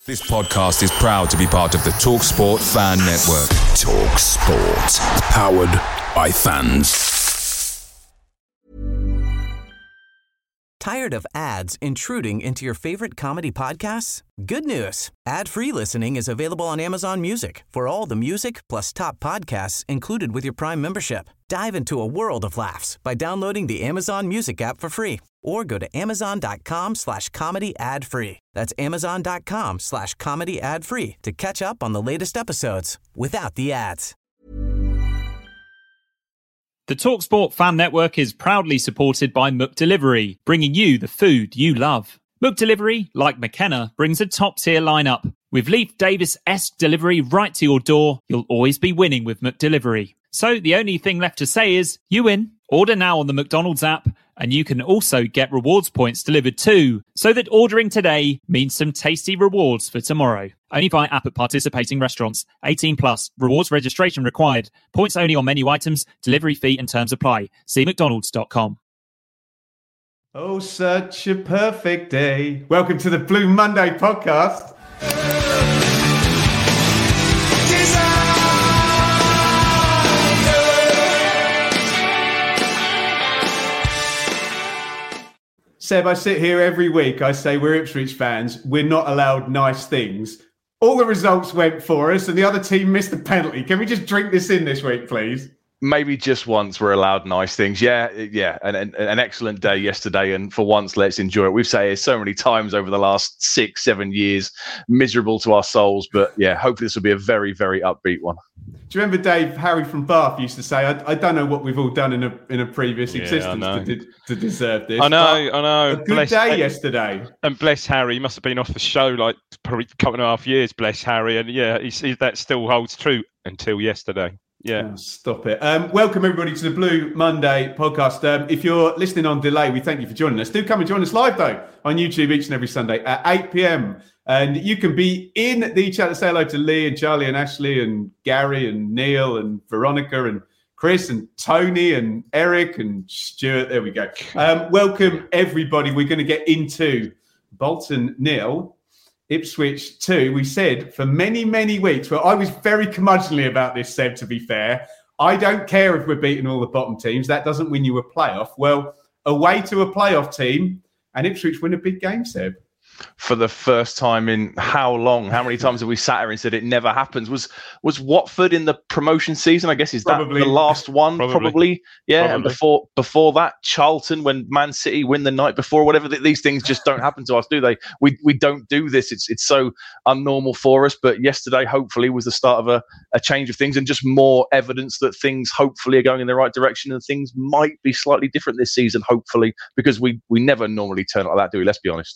This podcast is proud to be part of the TalkSport Fan Network. TalkSport. Powered by fans. Tired of ads intruding into your favorite comedy podcasts? Good news. Ad-free listening is available on Amazon Music for all the music plus top podcasts included with your Prime membership. Dive into a world of laughs by downloading the Amazon Music app for free or go to amazon.com/comedy ad-free. That's amazon.com/comedy ad-free to catch up on the latest episodes without the ads. The TalkSport Fan Network is proudly supported by McDelivery, bringing you the food you love. McDelivery, like McKenna, brings a top-tier lineup. With Leif Davis-esque delivery right to your door, you'll always be winning with McDelivery. So the only thing left to say is, you win. Order now on the McDonald's app, and you can also get rewards points delivered too, so that ordering today means some tasty rewards for tomorrow. Only by app at participating restaurants. 18 plus. Rewards registration required. Points only on menu items. Delivery fee and terms apply. See mcdonalds.com. Oh, such a perfect day. Welcome to the Blue Monday podcast. Seb, I sit here every week. I say we're Ipswich fans. We're not allowed nice things. All the results went for us and the other team missed the penalty. Can we just drink this in this week, please? Maybe just once we're allowed nice things. Yeah. An excellent day yesterday. And for once, let's enjoy it. We've said it so many times over the last 6-7 years, miserable to our souls. But yeah, hopefully this will be a very, very upbeat one. Do you remember, Dave, Harry from Bath used to say, I don't know what we've all done in a previous existence to deserve this. I know. A good day yesterday. And bless Harry, he must have been off the show like probably a couple and a half years, bless Harry. And yeah, that still holds true until yesterday. Yeah. Oh, stop it. Welcome, everybody, to the Blue Monday podcast. If you're listening on delay, we thank you for joining us. Do come and join us live, though, on YouTube each and every Sunday at 8 p.m. And you can be in the chat to say hello to Lee and Charlie and Ashley and Gary and Neil and Veronica and Chris and Tony and Eric and Stuart. There we go. Welcome, everybody. We're going to get into Bolton 0, Ipswich 2. We said for many, many weeks, well, I was very curmudgeonly about this, Seb, to be fair. I don't care if we're beating all the bottom teams. That doesn't win you a playoff. Well, away to a playoff team, and Ipswich win a big game, Seb. For the first time in how long? How many times have we sat here and said it never happens? Was Watford in the promotion season? I guess is probably that the last one? Probably. Yeah. Probably. And before that, Charlton, when Man City win the night before, whatever. These things just don't happen to us, do they? We don't do this. It's so unnormal for us. But yesterday, hopefully, was the start of a change of things and just more evidence that things hopefully are going in the right direction and things might be slightly different this season. Hopefully, because we never normally turn like that, do we? Let's be honest.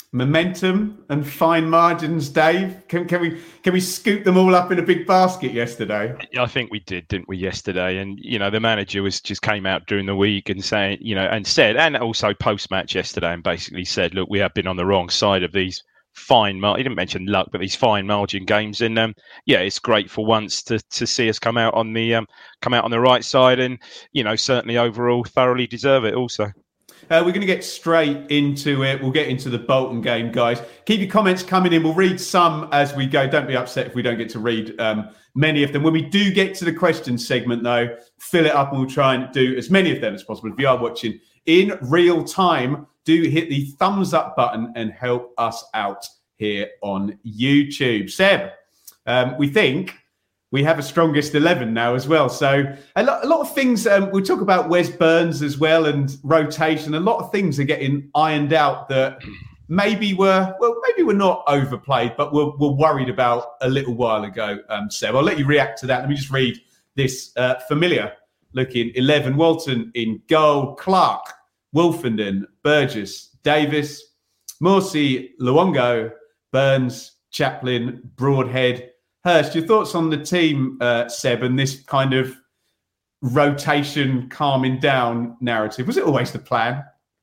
Momentum and fine margins, Dave. Can we scoop them all up in a big basket yesterday? I think we did, didn't we, yesterday? And the manager just came out during the week and saying, and also post match yesterday, and basically said, look, we have been on the wrong side of these fine. He didn't mention luck, but these fine margin games, and it's great for once to see us come out on the right side, and certainly overall thoroughly deserve it also. We're going to get straight into it. We'll get into the Bolton game, guys. Keep your comments coming in. We'll read some as we go. Don't be upset if we don't get to read many of them. When we do get to the questions segment, though, fill it up and we'll try and do as many of them as possible. If you are watching in real time, do hit the thumbs up button and help us out here on YouTube. Seb, we think we have a strongest 11 now as well. So a lot of things, we'll talk about Wes Burns as well and rotation. A lot of things are getting ironed out that maybe we're not overplayed, but we're worried about a little while ago, Seb. I'll let you react to that. Let me just read this familiar looking 11. Walton in goal, Clark, Wolfenden, Burgess, Davis, Morsey, Luongo, Burns, Chaplin, Broadhead, Hurst. Your thoughts on the team, Seb, and this kind of rotation calming down narrative? Was it always the plan?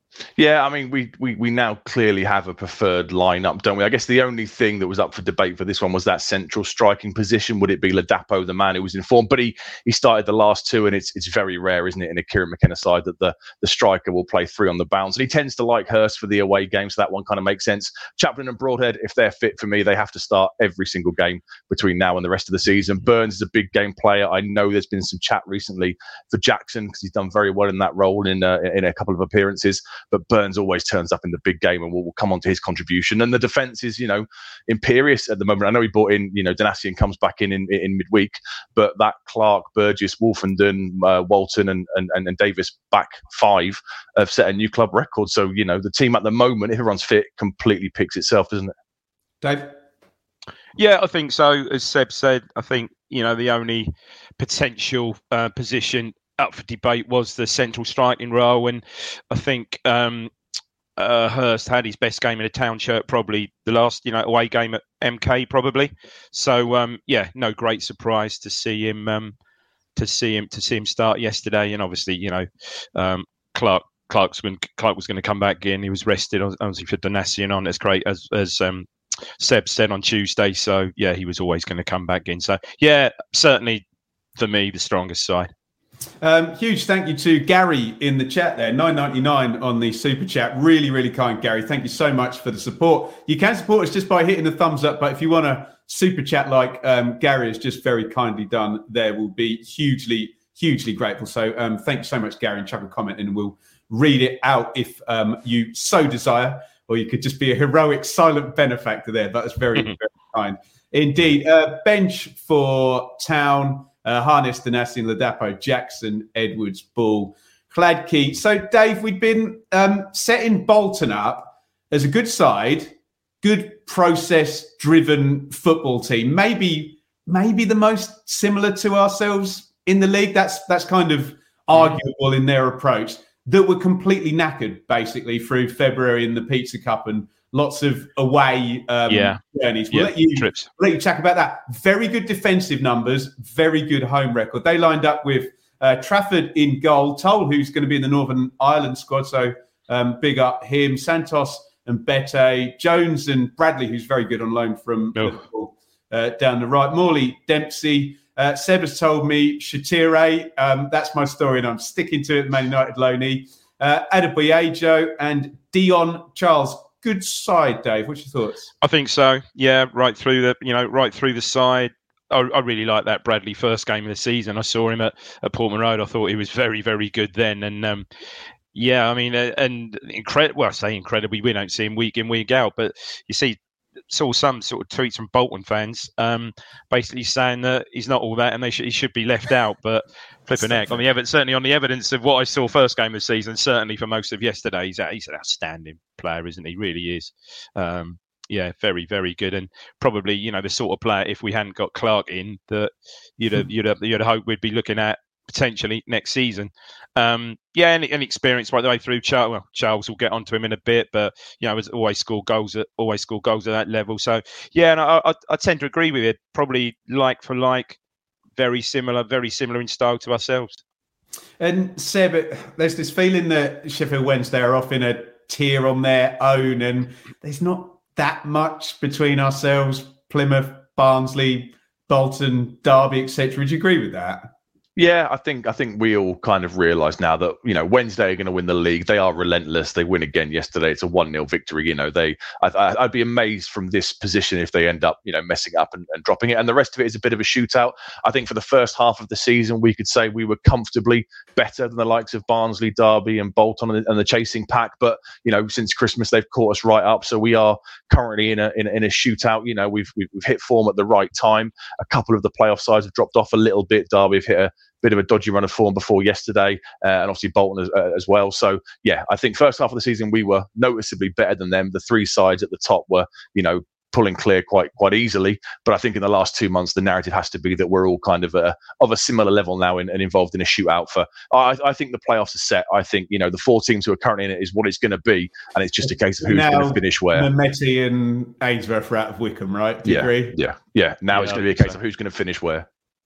Yeah, I mean, we now clearly have a preferred lineup, don't we? I guess the only thing that was up for debate for this one was that central striking position. Would it be Ladapo, the man who was informed? But he started the last two, and it's very rare, isn't it, in a Kieran McKenna side that the striker will play three on the bounce. And he tends to like Hurst for the away game, so that one kind of makes sense. Chaplin and Broadhead, if they're fit for me, they have to start every single game between now and the rest of the season. Burns is a big game player. I know there's been some chat recently for Jackson because he's done very well in that role in a couple of appearances. But Burns always turns up in the big game, and we'll come on to his contribution. And the defence is, imperious at the moment. I know he brought in, Donacien comes back in midweek, but that Clark, Burgess, Wolfenden, Walton, and Davis back five have set a new club record. So, the team at the moment, if everyone's fit, completely picks itself, doesn't it? Dave? Yeah, I think so. As Seb said, I think, the only potential position up for debate was the central striking role, and I think Hurst had his best game in a town shirt, probably the last away game at MK, probably. So no great surprise to see him start yesterday, and obviously Clark was going to come back in. He was rested obviously for Donacien on as great as Seb said on Tuesday. So yeah, he was always going to come back in. So yeah, certainly for me the strongest side. Huge thank you to Gary in the chat there, $9.99 on the super chat. Really, really kind, Gary. Thank you so much for the support. You can support us just by hitting the thumbs up, but if you want to super chat like Gary has just very kindly done there, we'll be hugely, hugely grateful. So thank you so much, Gary, and chuck a comment in and we'll read it out if you so desire, or you could just be a heroic silent benefactor there. That is very, very kind. Indeed. Bench for Town. Harness, Donacien, Ladapo, Jackson, Edwards, Ball, Hladky. So, Dave, we'd been setting Bolton up as a good side, good process-driven football team. Maybe the most similar to ourselves in the league. That's kind of arguable in their approach. That were completely knackered, basically, through February in the Pizza Cup and lots of away journeys. We'll let you chat about that. Very good defensive numbers, very good home record. They lined up with Trafford in goal, Toll, who's going to be in the Northern Ireland squad, so big up him, Santos and Bete, Jones and Bradley, who's very good on loan from Liverpool, down the right, Morley, Dempsey. Seb has told me Shatire, that's my story and I'm sticking to it, Man United loanee, Adebayo and Dion Charles. Good side, Dave. What's your thoughts? I think so. Yeah, right through the side. I really like that Bradley first game of the season. I saw him at Portman Road. I thought he was very, very good then. And incredible. Well, I say incredibly. We don't see him week in, week out, but you saw some sort of tweets from Bolton fans basically saying that he's not all that and he should be left out. But flipping heck, certainly on the evidence of what I saw first game of the season, certainly for most of yesterday, he's an outstanding player, isn't he? Really is. Very, very good, and probably the sort of player, if we hadn't got Clark in, that you'd hope we'd be looking at potentially next season. And experience right the way through. Charles will get onto him in a bit, but has always scored goals at that level. So and I tend to agree with it. Probably like for like, very similar in style to ourselves. And Seb, there's this feeling that Sheffield Wednesday are off in a tier on their own, and there's not that much between ourselves, Plymouth, Barnsley, Bolton, Derby, etc. Would you agree with that? Yeah, I think we all kind of realise now that Wednesday are going to win the league. They are relentless. They win again yesterday. It's a 1-0 victory. I'd be amazed from this position if they end up messing up and dropping it. And the rest of it is a bit of a shootout. I think for the first half of the season, we could say we were comfortably better than the likes of Barnsley, Derby, and Bolton and the chasing pack. But since Christmas, they've caught us right up. So we are currently in a shootout. We've hit form at the right time. A couple of the playoff sides have dropped off a little bit. Derby have hit a bit of a dodgy run of form before yesterday, and obviously Bolton as well. So yeah, I think first half of the season we were noticeably better than them. The three sides at the top were pulling clear quite easily, but I think in the last 2 months the narrative has to be that we're all kind of a similar level now and involved in a shootout for. I think the playoffs are set. I think the 4 teams who are currently in it is what it's going to be, and it's just a case of who's going to finish where. Mehmeti and Ainsworth are out of Wickham, right? Do you agree? Yeah. Now it's going to be a case of who's going to finish where.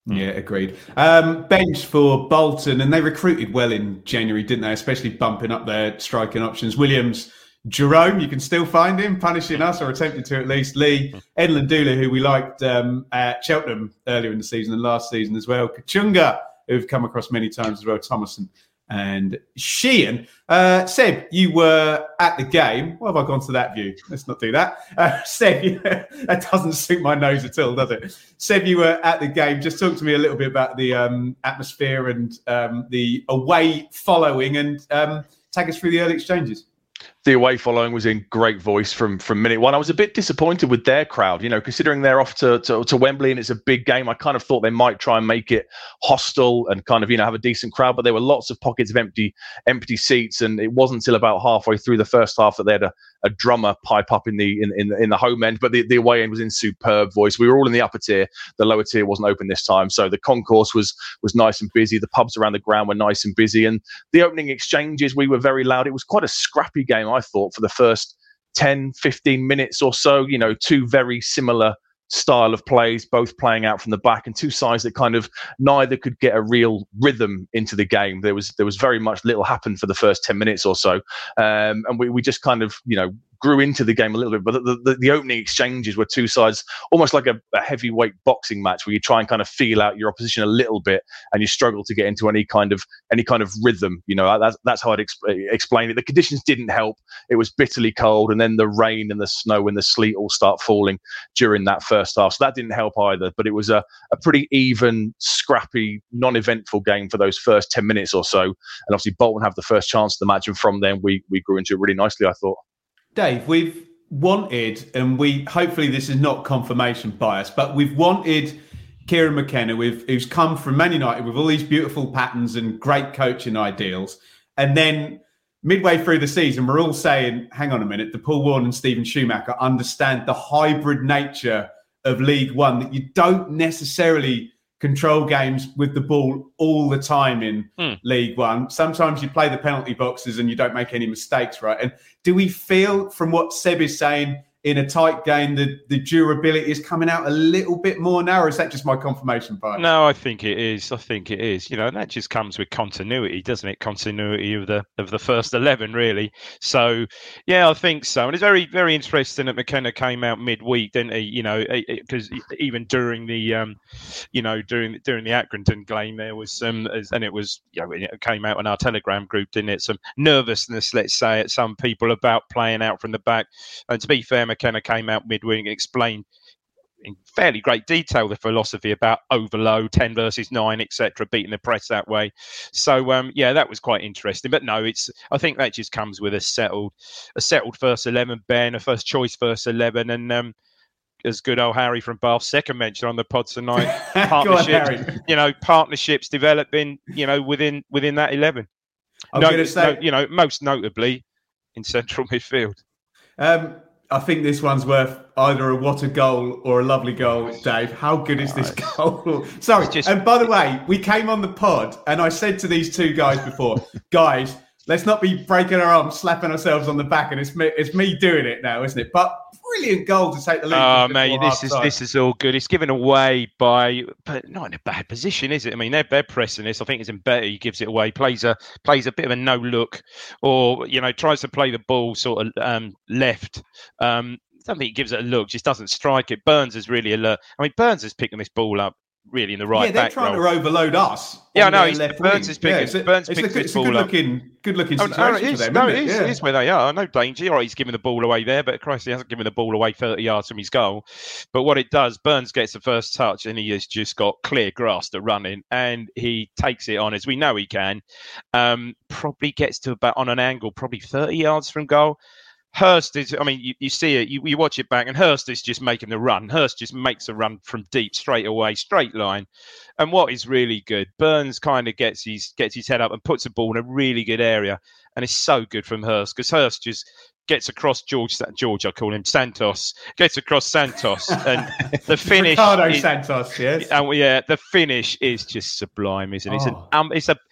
Yeah, agreed. Bench for Bolton, and they recruited well in January, didn't they? Especially bumping up their striking options. Williams, Jerome, you can still find him punishing us, or attempted to at least. Lee, Edlund-Dula, who we liked at Cheltenham earlier in the season and last season as well. Kachunga, who've come across many times as well. Thomason and Sheehan. Seb, you were at the game. Why have I gone to that view? Let's not do that. Seb, that doesn't suit my nose at all, does it? Seb, you were at the game. Just talk to me a little bit about the atmosphere and the away following, and take us through the early exchanges. The away following was in great voice from minute one. I was a bit disappointed with their crowd, considering they're off to Wembley and it's a big game. I kind of thought they might try and make it hostile and kind of, have a decent crowd, but there were lots of pockets of empty seats. And it wasn't until about halfway through the first half that they had a drummer pipe up in the home end, but the away end was in superb voice. We were all in the upper tier. The lower tier wasn't open this time. So the concourse was nice and busy. The pubs around the ground were nice and busy. And the opening exchanges, we were very loud. It was quite a scrappy game, I thought, for the first 10, 15 minutes or so. Two very similar style of plays, both playing out from the back, and two sides that kind of neither could get a real rhythm into the game. There was very much little happened for the first 10 minutes or so. And we just kind of, grew into the game a little bit, but the opening exchanges were two sides, almost like a heavyweight boxing match, where you try and kind of feel out your opposition a little bit, and you struggle to get into any kind of rhythm. That's how I'd explain it. The conditions didn't help. It was bitterly cold, and then the rain and the snow and the sleet all start falling during that first half, so that didn't help either. But it was a pretty even, scrappy, non-eventful game for those first 10 minutes or so, and obviously Bolton have the first chance of the match, and from then we grew into it really nicely, I thought. Dave, we've wanted, and hopefully this is not confirmation bias, but we've wanted Kieran McKenna, who's come from Man United with all these beautiful patterns and great coaching ideals. And then midway through the season, we're all saying, hang on a minute, Paul Warne and Stephen Schumacher understand the hybrid nature of League One, that you don't necessarily control games with the ball all the time in League One. Sometimes you play the penalty boxes and you don't make any mistakes, right? And do we feel, from what Seb is saying, in a tight game, the durability is coming out a little bit more now, or is that just my confirmation bias? No, I think it is. And that just comes with continuity, doesn't it? Continuity of the first 11, really. So, yeah, I think so. And it's very, very interesting that McKenna came out midweek, didn't he? Because even during the, during the Accrington game, there was some, and it was, it came out in our Telegram group, didn't it? Some nervousness, let's say, at some people about playing out from the back. And to be fair, McKenna came out midweek and explained in fairly great detail the philosophy about overload, 10 versus 9, etc., beating the press that way. So that was quite interesting. But no, I think that just comes with a settled first 11, Ben, a first choice first 11, and as good old Harry from Bath, second mention on the pod tonight. Partnerships, partnerships developing, within that 11. I'm going to say, most notably in central midfield. I think this one's worth either a what a goal or a lovely goal, Dave. How good is this goal? Sorry. And by the way, we came on the pod and I said to these two guys before, guys, let's not be breaking our arms, slapping ourselves on the back. And it's me doing it now, isn't it? But brilliant goal to take the lead. Oh, mate, this is all good. It's given away but not in a bad position, is it? I mean, they're pressing this. I think it's in better. He gives it away, plays a bit of a no look, or tries to play the ball sort of left. I don't think he gives it a look, just doesn't strike it. Burns is really alert. I mean, Burns is picking this ball up really in the right back. Yeah, they're trying to overload us. Yeah, no, Burns is picking. Burns picks this ball up. Good looking situation for them. No, it is where they are. No danger. All right, he's giving the ball away there, but Christ, he hasn't given the ball away 30 yards from his goal. But what it does, Burns gets the first touch, and he has just got clear grass to run in, and he takes it on, as we know he can. Probably gets to about, on an angle, probably 30 yards from goal. Hurst is, you see it, you watch it back, and Hurst is just making the run. Hurst just makes a run from deep, straight away, straight line. And what is really good, Burns kind of gets his head up and puts the ball in a really good area. And it's so good from Hurst, because Hurst just gets across George, I call him Santos, gets across Santos. And the finish... Ricardo Santos, yes. And the finish is just sublime, isn't it?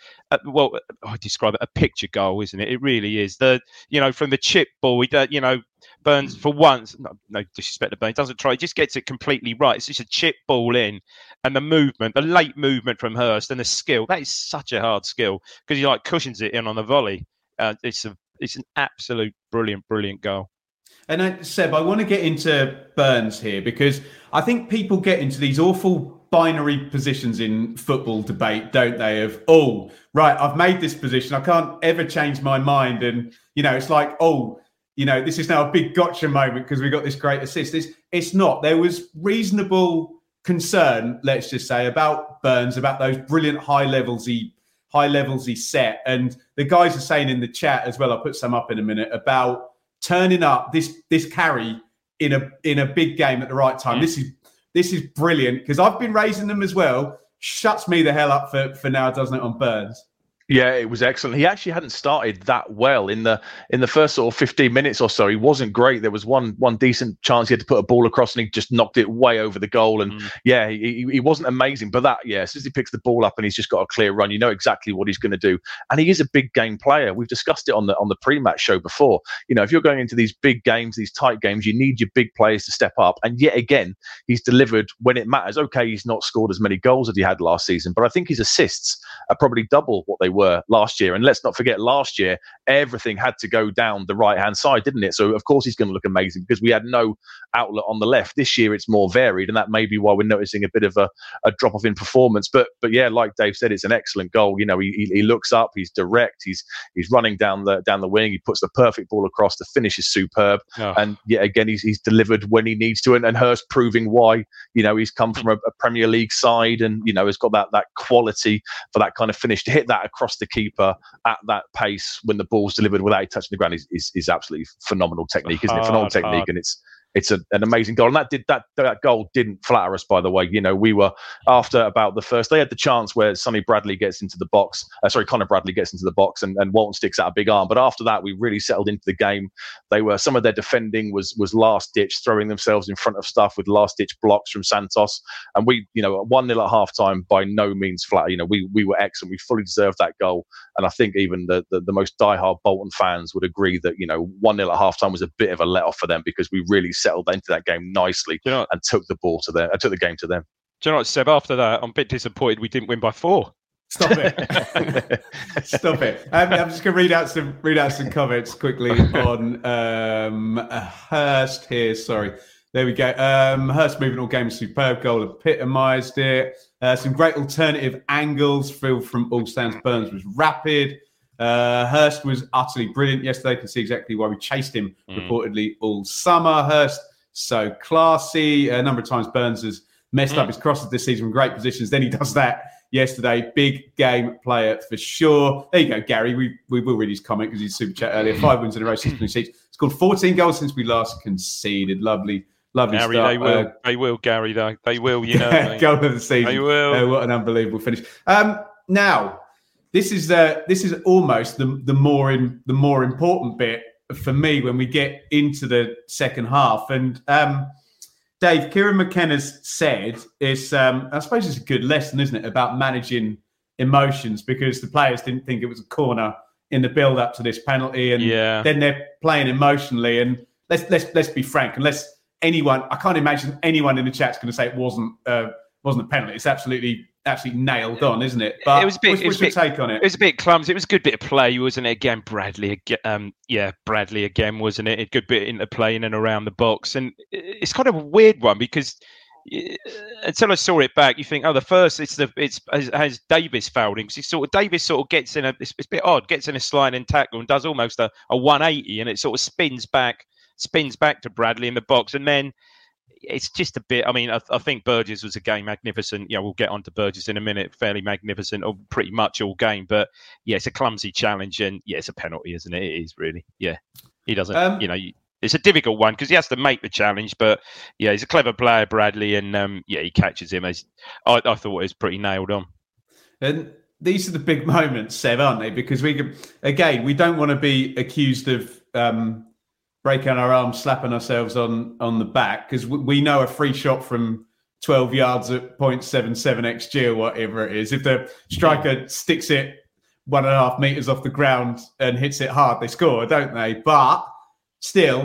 I describe it a picture goal, isn't it? It really is. From the chip ball, Burns, for once, no disrespect to Burns, doesn't try. He just gets it completely right. It's just a chip ball in, and the movement, the late movement from Hurst, and the skill. That is such a hard skill because he cushions it in on the volley. It's an absolute brilliant goal. And Seb, I want to get into Burns here because I think people get into these awful binary positions in football debate, don't they? Of, oh, right, I've made this position. I can't ever change my mind. And, it's like, oh, this is now a big gotcha moment because we got this great assist. It's not. There was reasonable concern, let's just say, about Burns, about those brilliant high levels he set. And the guys are saying in the chat as well, I'll put some up in a minute, about turning up this carry in a big game at the right time. This is brilliant because I've been raising them as well. Shuts me the hell up for now, doesn't it, on Burns? Yeah, it was excellent. He actually hadn't started that well in the first sort of 15 minutes or so. He wasn't great. There was one decent chance he had to put a ball across, and he just knocked it way over the goal. And he wasn't amazing. But as soon as he picks the ball up and he's just got a clear run, you know exactly what he's going to do. And he is a big game player. We've discussed it on the pre-match show before. If you're going into these big games, these tight games, you need your big players to step up. And yet again, he's delivered when it matters. Okay, he's not scored as many goals as he had last season, but I think his assists are probably double what they were last year. And let's not forget, last year everything had to go down the right hand side, didn't it? So of course he's going to look amazing because we had no outlet on the left. This year it's more varied, and that may be why we're noticing a bit of a drop off in performance. But yeah, like Dave said, it's an excellent goal. He looks up, he's direct, he's running down the wing, he puts the perfect ball across. The finish is superb, and yet again he's delivered when he needs to. And Hurst proving why he's come from a Premier League side, and has got that quality for that kind of finish to hit that across the keeper at that pace when the ball's delivered without touching the ground is absolutely phenomenal technique, isn't it? Phenomenal technique, and it's an amazing goal. And that goal didn't flatter us, by the way. We were after about the first. They had the chance where Connor Bradley gets into the box, and Walton sticks out a big arm. But after that, we really settled into the game. Some of their defending was last ditch, throwing themselves in front of stuff with last ditch blocks from Santos. And we, 1-0 at half time, by no means flat. We were excellent. We fully deserved that goal. And I think even the most diehard Bolton fans would agree that 1-0 at half time was a bit of a let off for them because we really settled into that game nicely and took the game to them. Do you know what, Seb? After that, I'm a bit disappointed we didn't win by 4. Stop it! Stop it! I'm just going to read out some comments quickly on Hurst here. Sorry, there we go. Hurst moving all game, superb goal, epitomised it. Some great alternative angles. Phil from All Stands Burns was rapid. Hurst was utterly brilliant yesterday. You can see exactly why we chased him reportedly all summer. Hurst, so classy. A number of times Burns has messed up his crosses this season from great positions. Then he does that yesterday. Big game player for sure. There you go, Gary. We will read his comment because he's super chat earlier. 5 wins in a row, 6 clean sheets. Scored 14 goals since we last conceded. Lovely Gary, start. They will, Gary, though. They will, Goal of the season. They will. What an unbelievable finish. Now, this is almost the more important bit for me when we get into the second half. And Dave, Kieran McKenna's said it's I suppose it's a good lesson, isn't it, about managing emotions, because the players didn't think it was a corner in the build up to this penalty, and then they're playing emotionally. And let's be frank, I can't imagine anyone in the chat's going to say it wasn't a penalty. It's absolutely nailed on, isn't it? But what's your take on it? It was a bit clumsy. It was a good bit of play, wasn't it? Again, Bradley again, wasn't it? A good bit into play in and around the box. And it's kind of a weird one because until I saw it back, you think, the first has Davis fouled him, because Davis sort of gets in it's a bit odd, gets in a sliding tackle and does almost a 180, and it sort of spins back to Bradley in the box, and then it's just a bit. I mean, I think Burgess was again magnificent. We'll get on to Burgess in a minute. Fairly magnificent, or pretty much all game. But it's a clumsy challenge, and it's a penalty, isn't it? It is really. Yeah, he doesn't. It's a difficult one because he has to make the challenge. But he's a clever player, Bradley, and he catches him. I thought it was pretty nailed on. And these are the big moments, Seb, aren't they? Because we don't want to be accused of breaking our arms, slapping ourselves on the back, because we know a free shot from 12 yards at 0.77 XG or whatever it is, if the striker sticks it 1.5 meters off the ground and hits it hard, they score, don't they? But still,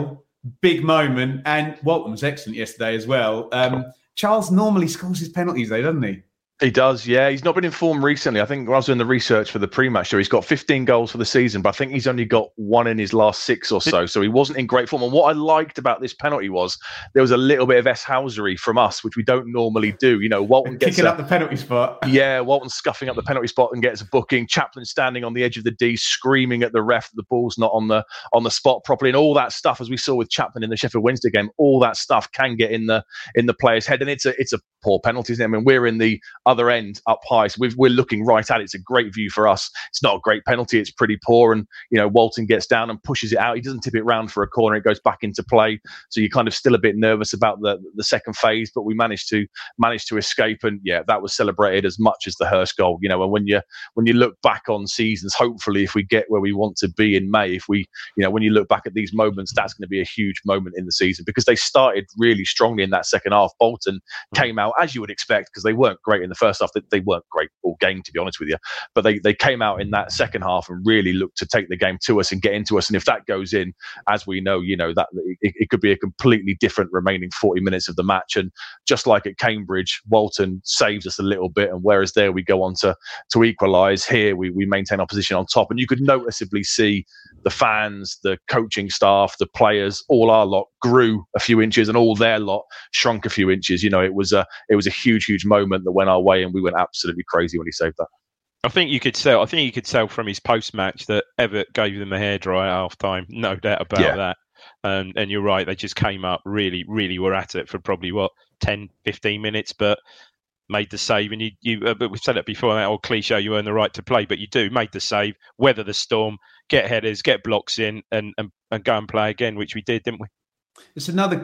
big moment. And Walton was excellent yesterday as well. Charles normally scores his penalties, though, doesn't he? He does, yeah. He's not been in form recently. I think when I was doing the research for the pre-match show, he's got 15 goals for the season, but I think he's only got 1 in his last 6 or so. So he wasn't in great form. And what I liked about this penalty was there was a little bit of S-housery from us, which we don't normally do. You know, Walton gets kicking up the penalty spot. Yeah, Walton scuffing up the penalty spot and gets a booking. Chaplin standing on the edge of the D, screaming at the ref that the ball's not on the spot properly, and all that stuff, as we saw with Chaplin in the Sheffield Wednesday game. All that stuff can get in the player's head, and it's a poor penalty, isn't it? I mean, we're in the other end up high, so we're looking right at it. It's a great view for us. It's not a great penalty, it's pretty poor, and you know, Walton gets down and pushes it out. He doesn't tip it round for a corner, it goes back into play, so you're kind of still a bit nervous about the second phase, but we managed to escape. And yeah, that was celebrated as much as the Hurst goal, you know. And when you look back on seasons, hopefully if we get where we want to be in May, if we, you know, when you look back at these moments, that's going to be a huge moment in the season, because they started really strongly in that second half. Bolton came out, as you would expect, because they weren't great in the first half. They weren't great all game, to be honest with you, but they came out in that second half and really looked to take the game to us and get into us. And if that goes in, as we know, you know, that it could be a completely different remaining 40 minutes of the match. And just like at Cambridge, Walton saves us a little bit, and whereas there we go on to equalise, here we maintain our position on top. And you could noticeably see the fans, the coaching staff, the players, all our lot grew a few inches, and all their lot shrunk a few inches. You know, it was a huge moment that went our way, and we went absolutely crazy when he saved that. I think you could tell from his post-match that Everett gave them a hairdryer at half-time. No doubt about that. And you're right, they just came up, really were at it for probably 10, 15 minutes, but made the save. And but we've said it before, that old cliche, you earn the right to play, but you do made the save, weather the storm, get headers, get blocks in, and go and play again, which we did, didn't we? It's another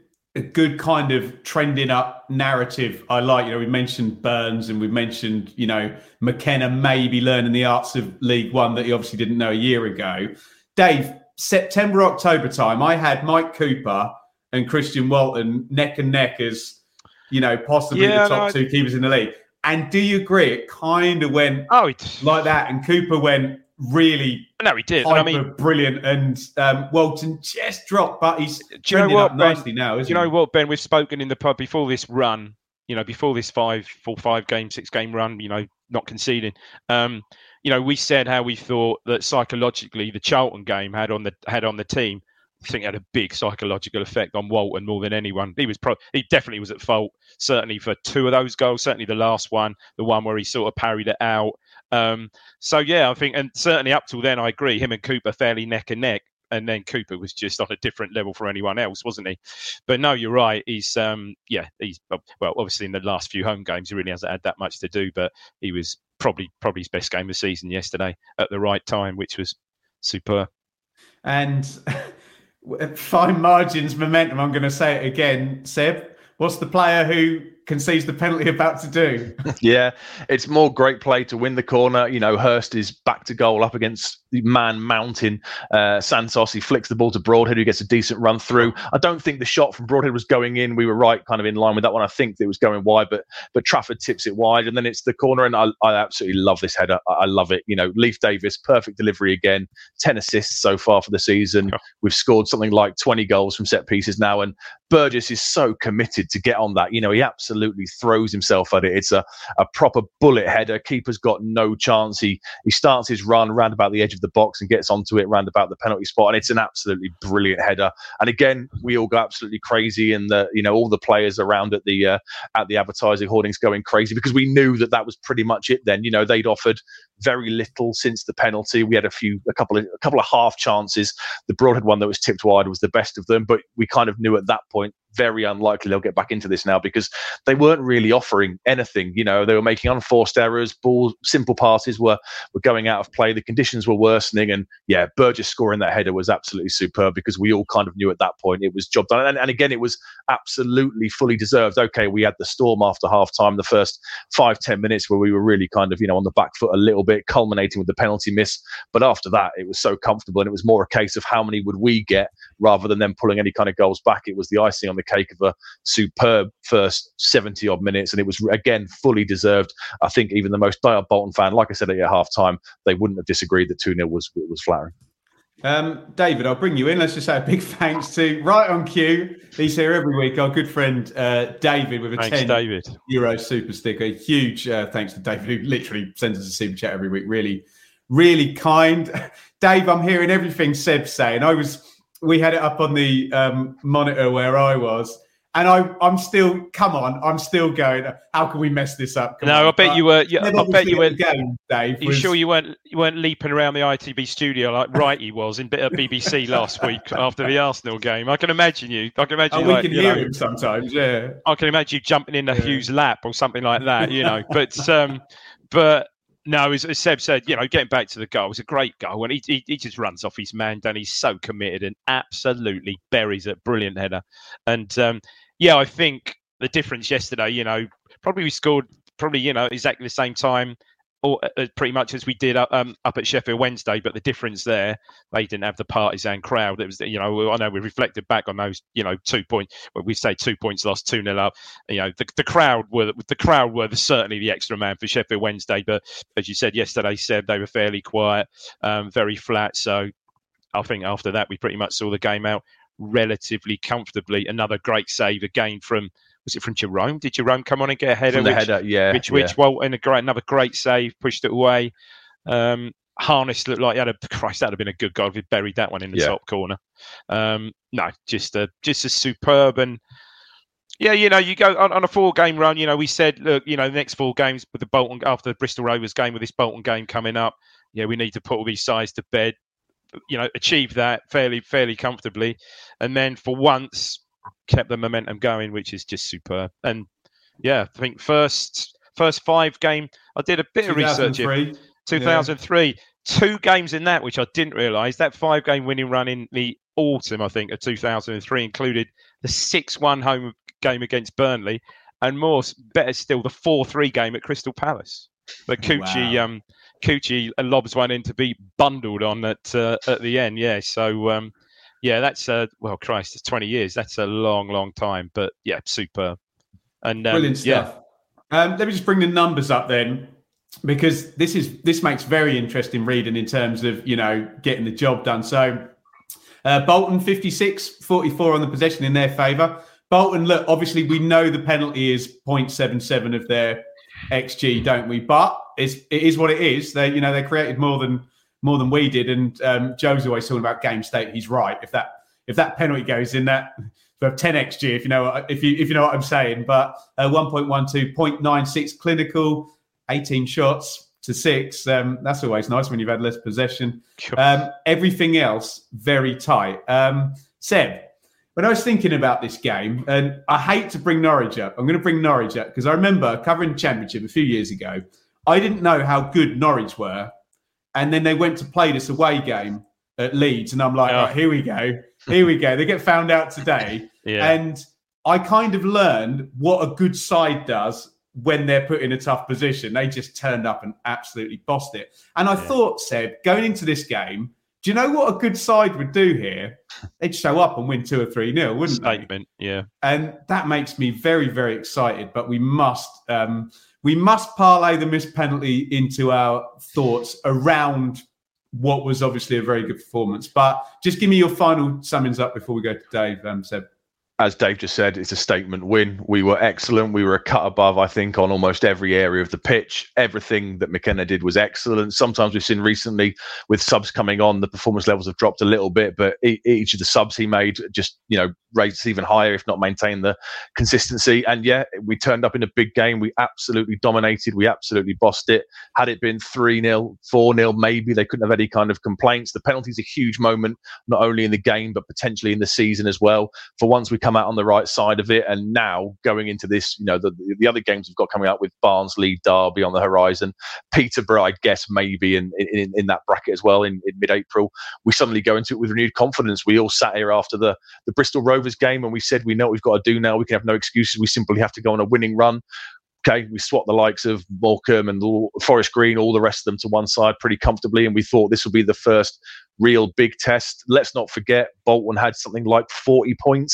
a good kind of trending up narrative I like. You know, we mentioned Burns, and we mentioned, you know, McKenna maybe learning the arts of League One that he obviously didn't know a year ago. Dave, September, October time, I had Mike Cooper and Christian Walton neck and neck as, you know, possibly the top two keepers in the league. And do you agree? It kind of went like that, and Cooper went really he did. Brilliant, and Walton just dropped, but he's trending up nicely now, isn't he? You know what, Ben? We've spoken in the pub before this run, you know, before this 6-game run, you know, not conceding. You know, we said how we thought that psychologically the Charlton game had on the team. I think it had a big psychological effect on Walton more than anyone. He definitely was at fault, certainly for 2 of those goals, certainly the last one, the one where he sort of parried it out. So yeah, I think, and certainly up till then, I agree, him and Cooper fairly neck and neck, and then Cooper was just on a different level for anyone else, wasn't he? But no, you're right. He's obviously in the last few home games, he really hasn't had that much to do, but he was probably his best game of the season yesterday at the right time, which was superb. And fine margins, momentum. I'm going to say it again, Seb. What's the player who concedes the penalty about to do? Yeah, it's more great play to win the corner. You know, Hurst is back to goal up against the man mountain Santos. He flicks the ball to Broadhead, who gets a decent run through. I don't think the shot from Broadhead was going in. We were right, kind of in line with that one. I think it was going wide, but Trafford tips it wide, and then it's the corner. And I absolutely love this header. I love it. You know, Leif Davis, perfect delivery again. 10 assists so far for the season. Yeah. We've scored something like 20 goals from set pieces now, and Burgess is so committed to get on that. You know, he absolutely throws himself at it. It's a proper bullet header. Keeper's got no chance. He starts his run round about the edge of the box and gets onto it round about the penalty spot, and it's an absolutely brilliant header. And again, we all go absolutely crazy, and all the players around at the advertising hoardings going crazy, because we knew that was pretty much it then. You know, they'd offered very little since the penalty. We had a couple of half chances. The Broadhead one that was tipped wide was the best of them, but we kind of knew at that point very unlikely they'll get back into this now, because they weren't really offering anything. You know, they were making unforced errors, simple passes were going out of play, the conditions were worsening, and yeah, Burgess scoring that header was absolutely superb, because we all kind of knew at that point it was job done. And again, it was absolutely fully deserved. Okay, we had the storm after half time, the first 5-10 minutes where we were really kind of, you know, on the back foot a little bit, culminating with the penalty miss, but after that it was so comfortable, and it was more a case of how many would we get rather than them pulling any kind of goals back. It was the icing on the cake of a superb first 70 odd minutes, and it was again fully deserved. I think even the most diehard Bolton fan, like I said at half time, they wouldn't have disagreed that 2-0 was flattering. David, I'll bring you in. Let's just say a big thanks to Right on Cue. He's here every week. Our good friend David with a €10 super sticker. Huge thanks to David, who literally sends us a super chat every week. Really, really kind. Dave, I'm hearing everything Seb's saying. We had it up on the monitor where I was. And I'm still going. How can we mess this up? I bet you were. I bet you were. Dave, you sure you weren't leaping around the ITV studio like Righty was in at BBC last week after the Arsenal game? I can imagine you. We can hear him sometimes. Yeah, I can imagine you jumping into Hugh's lap or something like that. But no, as Seb said, getting back to the goal, it was a great goal, and he just runs off his man, and he's so committed and absolutely buries it. Brilliant header, and I think the difference yesterday, probably we scored exactly the same time, or pretty much as we did up at Sheffield Wednesday, but the difference there, they didn't have the partisan crowd. It was, I know we reflected back on those, 2 points. Well, we say 2 points lost, 2-0 up. The crowd were certainly the extra man for Sheffield Wednesday. But as you said yesterday, Seb, they were fairly quiet, very flat. So I think after that, we pretty much saw the game out relatively comfortably. Another great save again from. Was it from Jerome? Did Jerome come on and get a header? Another great save, pushed it away. Harness looked like that'd have been a good goal if he buried that one in the top corner. Just a superb, and you go on a 4-game run. We said, look, the next 4 games with the Bolton after the Bristol Rovers game, with this Bolton game coming up, we need to put all these sides to bed. Achieve that fairly comfortably, and then for once kept the momentum going, which is just superb. And I think first 5 game, I did a bit of research. 2003, 2 games in that, which I didn't realise. That 5-game winning run in the autumn, I think, of 2003 included the 6-1 home game against Burnley, and better still, the 4-3 game at Crystal Palace. But Cucci lobs one in to be bundled on at the end. Yeah, so. That's it's 20 years. That's a long time. But super. And brilliant stuff. Let me just bring the numbers up then, because this makes very interesting reading in terms of getting the job done. So Bolton 56-44 on the possession in their favour. Bolton, look, obviously we know the penalty is 0.77 of their XG, don't we? But it is what it is. They created more than we did, and Joe's always talking about game state. He's right. If that penalty goes in, that we have 10 xG. If you know what I'm saying. But 1.12, 0.96 clinical, 18 shots to 6. That's always nice when you've had less possession. Everything else very tight. Seb, when I was thinking about this game, and I hate to bring Norwich up, I'm going to bring Norwich up because I remember covering the Championship a few years ago. I didn't know how good Norwich were. And then they went to play this away game at Leeds. And I'm like, oh, here we go. They get found out today. And I kind of learned what a good side does when they're put in a tough position. They just turned up and absolutely bossed it. And I thought, Seb, going into this game, do you know what a good side would do here? They'd show up and win 2 or 3-0, wouldn't they? Yeah. And that makes me very, very excited. But we must parlay the missed penalty into our thoughts around what was obviously a very good performance. But just give me your final summings up before we go to Dave, Seb. As Dave just said, it's a statement win. We were excellent. We were a cut above, I think, on almost every area of the pitch. Everything that McKenna did was excellent. Sometimes we've seen recently with subs coming on, the performance levels have dropped a little bit, but each of the subs he made just, raised even higher, if not maintain the consistency. And we turned up in a big game. We absolutely dominated. We absolutely bossed it. Had it been 3-0, 4-0, maybe they couldn't have any kind of complaints. The penalty's a huge moment, not only in the game, but potentially in the season as well. For once we come out on the right side of it, and now going into this, the other games we've got coming out with Barnsley, Derby on the horizon, Peterborough, I guess maybe in that bracket as well in mid-April, we suddenly go into it with renewed confidence. We all sat here after the Bristol Rovers game and we said, we know what we've got to do now. We can have no excuses. We simply have to go on a winning run. Okay, we swapped the likes of Morecambe and Forest Green, all the rest of them to one side pretty comfortably, and we thought this would be the first real big test. Let's not forget, Bolton had something like 40 points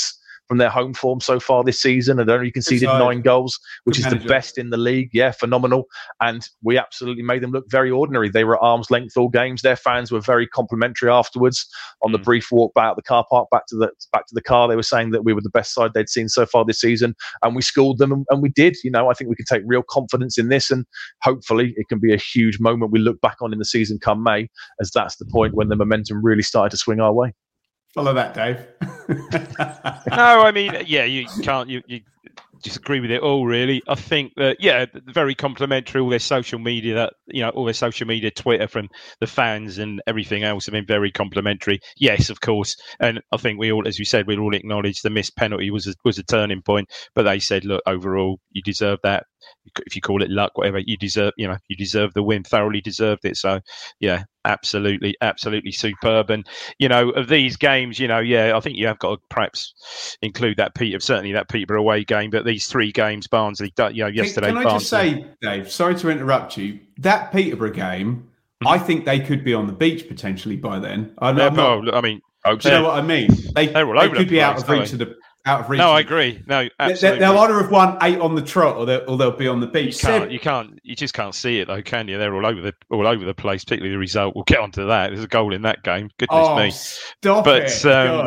from their home form so far this season and only conceded 9 goals, which is the best in the league. Yeah, phenomenal. And we absolutely made them look very ordinary. They were at arm's length all games. Their fans were very complimentary afterwards. On the brief walk back out the car park back to the car, they were saying that we were the best side they'd seen so far this season, and we schooled them, and we did. I think we can take real confidence in this, and hopefully it can be a huge moment we look back on in the season come May, as that's the point when the momentum really started to swing our way. Follow that, Dave. No, I mean, yeah, you can't. You disagree with it all, really. I think that, very complimentary. All their social media, Twitter from the fans and everything else have been very complimentary. Yes, of course. And I think we all, as you said, we all acknowledge the missed penalty was a turning point. But they said, look, overall, you deserve that. If you call it luck, whatever, you deserve the win, thoroughly deserved it. So, yeah, absolutely superb. And, of these games, I think you have got to perhaps include that Peterborough away game, but these 3 games, Barnsley, yesterday. Can I just say, Dave, sorry to interrupt you, that Peterborough game, I think they could be on the beach potentially by then. I mean, you know what I mean? They could be out of reach of the. No, I agree. No, absolutely. They'll either have won 8 on the trot, or they'll be on the beach. You just can't see it though, can you? They're all over the place. Particularly the result. We'll get onto that. There's a goal in that game. Goodness me! Stop it!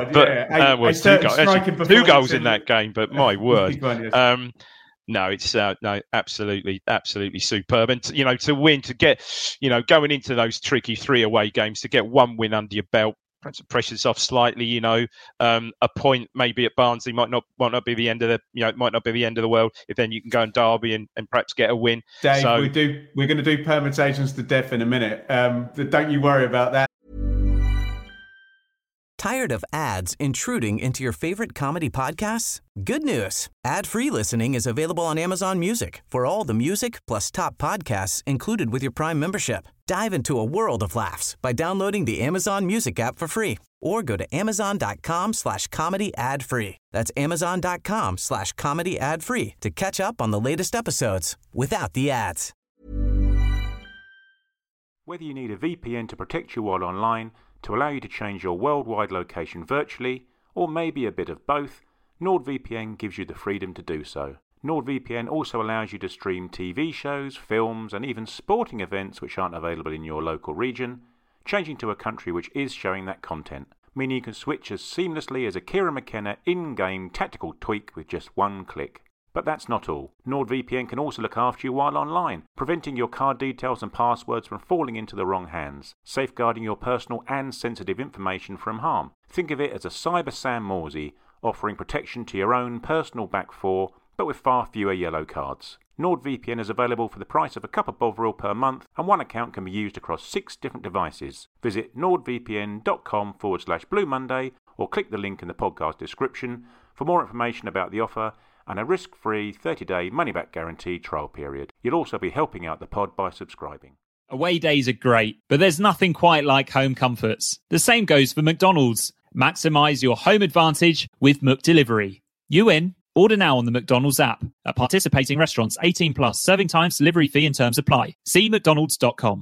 God, 2 goals in that game. But my word. No, it's absolutely superb, and to win, to get, going into those tricky 3 away games, to get 1 win under your belt. Perhaps the pressure's off slightly, a point maybe at Barnsley might not be the end of the world. If then you can go and Derby and perhaps get a win. Dave, we're going to do permutations to death in a minute. Don't you worry about that. Tired of ads intruding into your favorite comedy podcasts? Good news. Ad-free listening is available on Amazon Music for all the music plus top podcasts included with your Prime membership. Dive into a world of laughs by downloading the Amazon Music app for free or go to amazon.com/comedy ad-free. That's amazon.com/comedy ad-free to catch up on the latest episodes without the ads. Whether you need a VPN to protect you while online, to allow you to change your worldwide location virtually, or maybe a bit of both, NordVPN gives you the freedom to do so. NordVPN also allows you to stream TV shows, films, and even sporting events which aren't available in your local region, changing to a country which is showing that content, meaning you can switch as seamlessly as a Kieran McKenna in-game tactical tweak with just 1 click. But that's not all. NordVPN can also look after you while online, preventing your card details and passwords from falling into the wrong hands, safeguarding your personal and sensitive information from harm. Think of it as a Cyber Sam Morsey, offering protection to your own personal back 4, but with far fewer yellow cards. NordVPN is available for the price of a cup of Bovril per month, and 1 account can be used across 6 different devices. Visit nordvpn.com/Blue Monday or click the link in the podcast description for more information about the offer and a risk-free 30-day money-back guarantee trial period. You'll also be helping out the pod by subscribing. Away days are great, but there's nothing quite like home comforts. The same goes for McDonald's. Maximise your home advantage with McDelivery. You in? Order now on the McDonald's app. At participating restaurants, 18 plus, serving times, delivery fee and terms apply. See mcdonalds.com.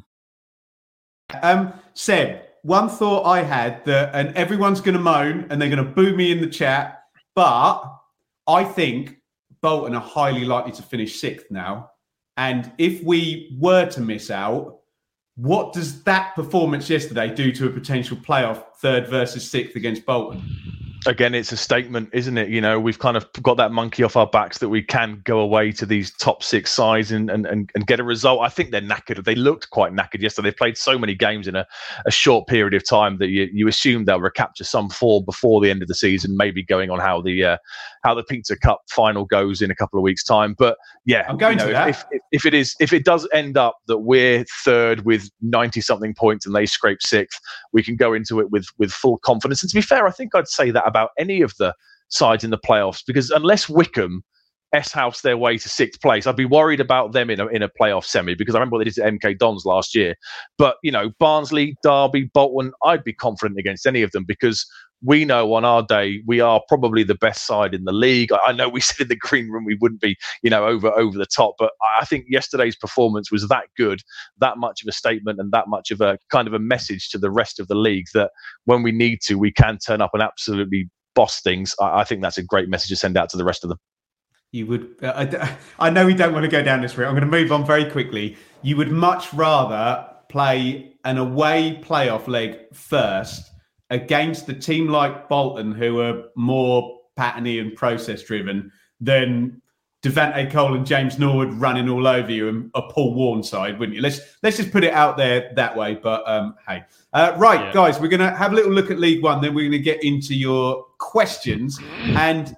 Seb, one thought I had and everyone's going to moan and they're going to boo me in the chat, but I think Bolton are highly likely to finish 6th now. And if we were to miss out, what does that performance yesterday do to a potential playoff 3rd versus 6th against Bolton? Again, it's a statement, isn't it? We've kind of got that monkey off our backs that we can go away to these top 6 sides and get a result. I think they're knackered. They looked quite knackered yesterday. They've played so many games in a short period of time that you assume they'll recapture some form before the end of the season, maybe going on how the Pizza Cup final goes in a couple of weeks' time. But yeah, I'm going to that. If it does end up that we're 3rd with 90-something points and they scrape 6th, we can go into it with full confidence. And to be fair, I think I'd say that about any of the sides in the playoffs, because unless Wickham S-house their way to 6th place, I'd be worried about them in a playoff semi, because I remember what they did to MK Dons last year. But, Barnsley, Derby, Bolton, I'd be confident against any of them, because we know on our day we are probably the best side in the league. I know we said in the green room we wouldn't be, over the top, but I think yesterday's performance was that good, that much of a statement, and that much of a kind of a message to the rest of the league that when we need to, we can turn up and absolutely boss things, I think that's a great message to send out to the rest of them. You would. I know we don't want to go down this route. I'm going to move on very quickly. You would much rather play an away playoff leg first against a team like Bolton, who are more patterny and process driven, than Devante Cole and James Norwood running all over you and a Paul Warne side, wouldn't you? Let's just put it out there that way. But hey, guys, we're going to have a little look at League One. Then we're going to get into your questions, and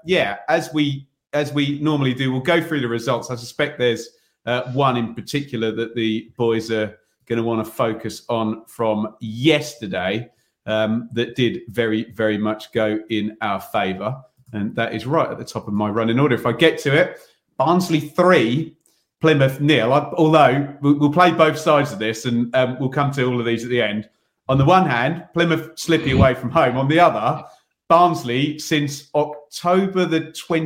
as we normally do, we'll go through the results. I suspect there's one in particular that the boys are going to want to focus on from yesterday that did very, very much go in our favour. And that is right at the top of my running order. If I get to it, Barnsley 3, Plymouth 0. Although we'll play both sides of this, and we'll come to all of these at the end. On the one hand, Plymouth slippy away from home. On the other, Barnsley, since October the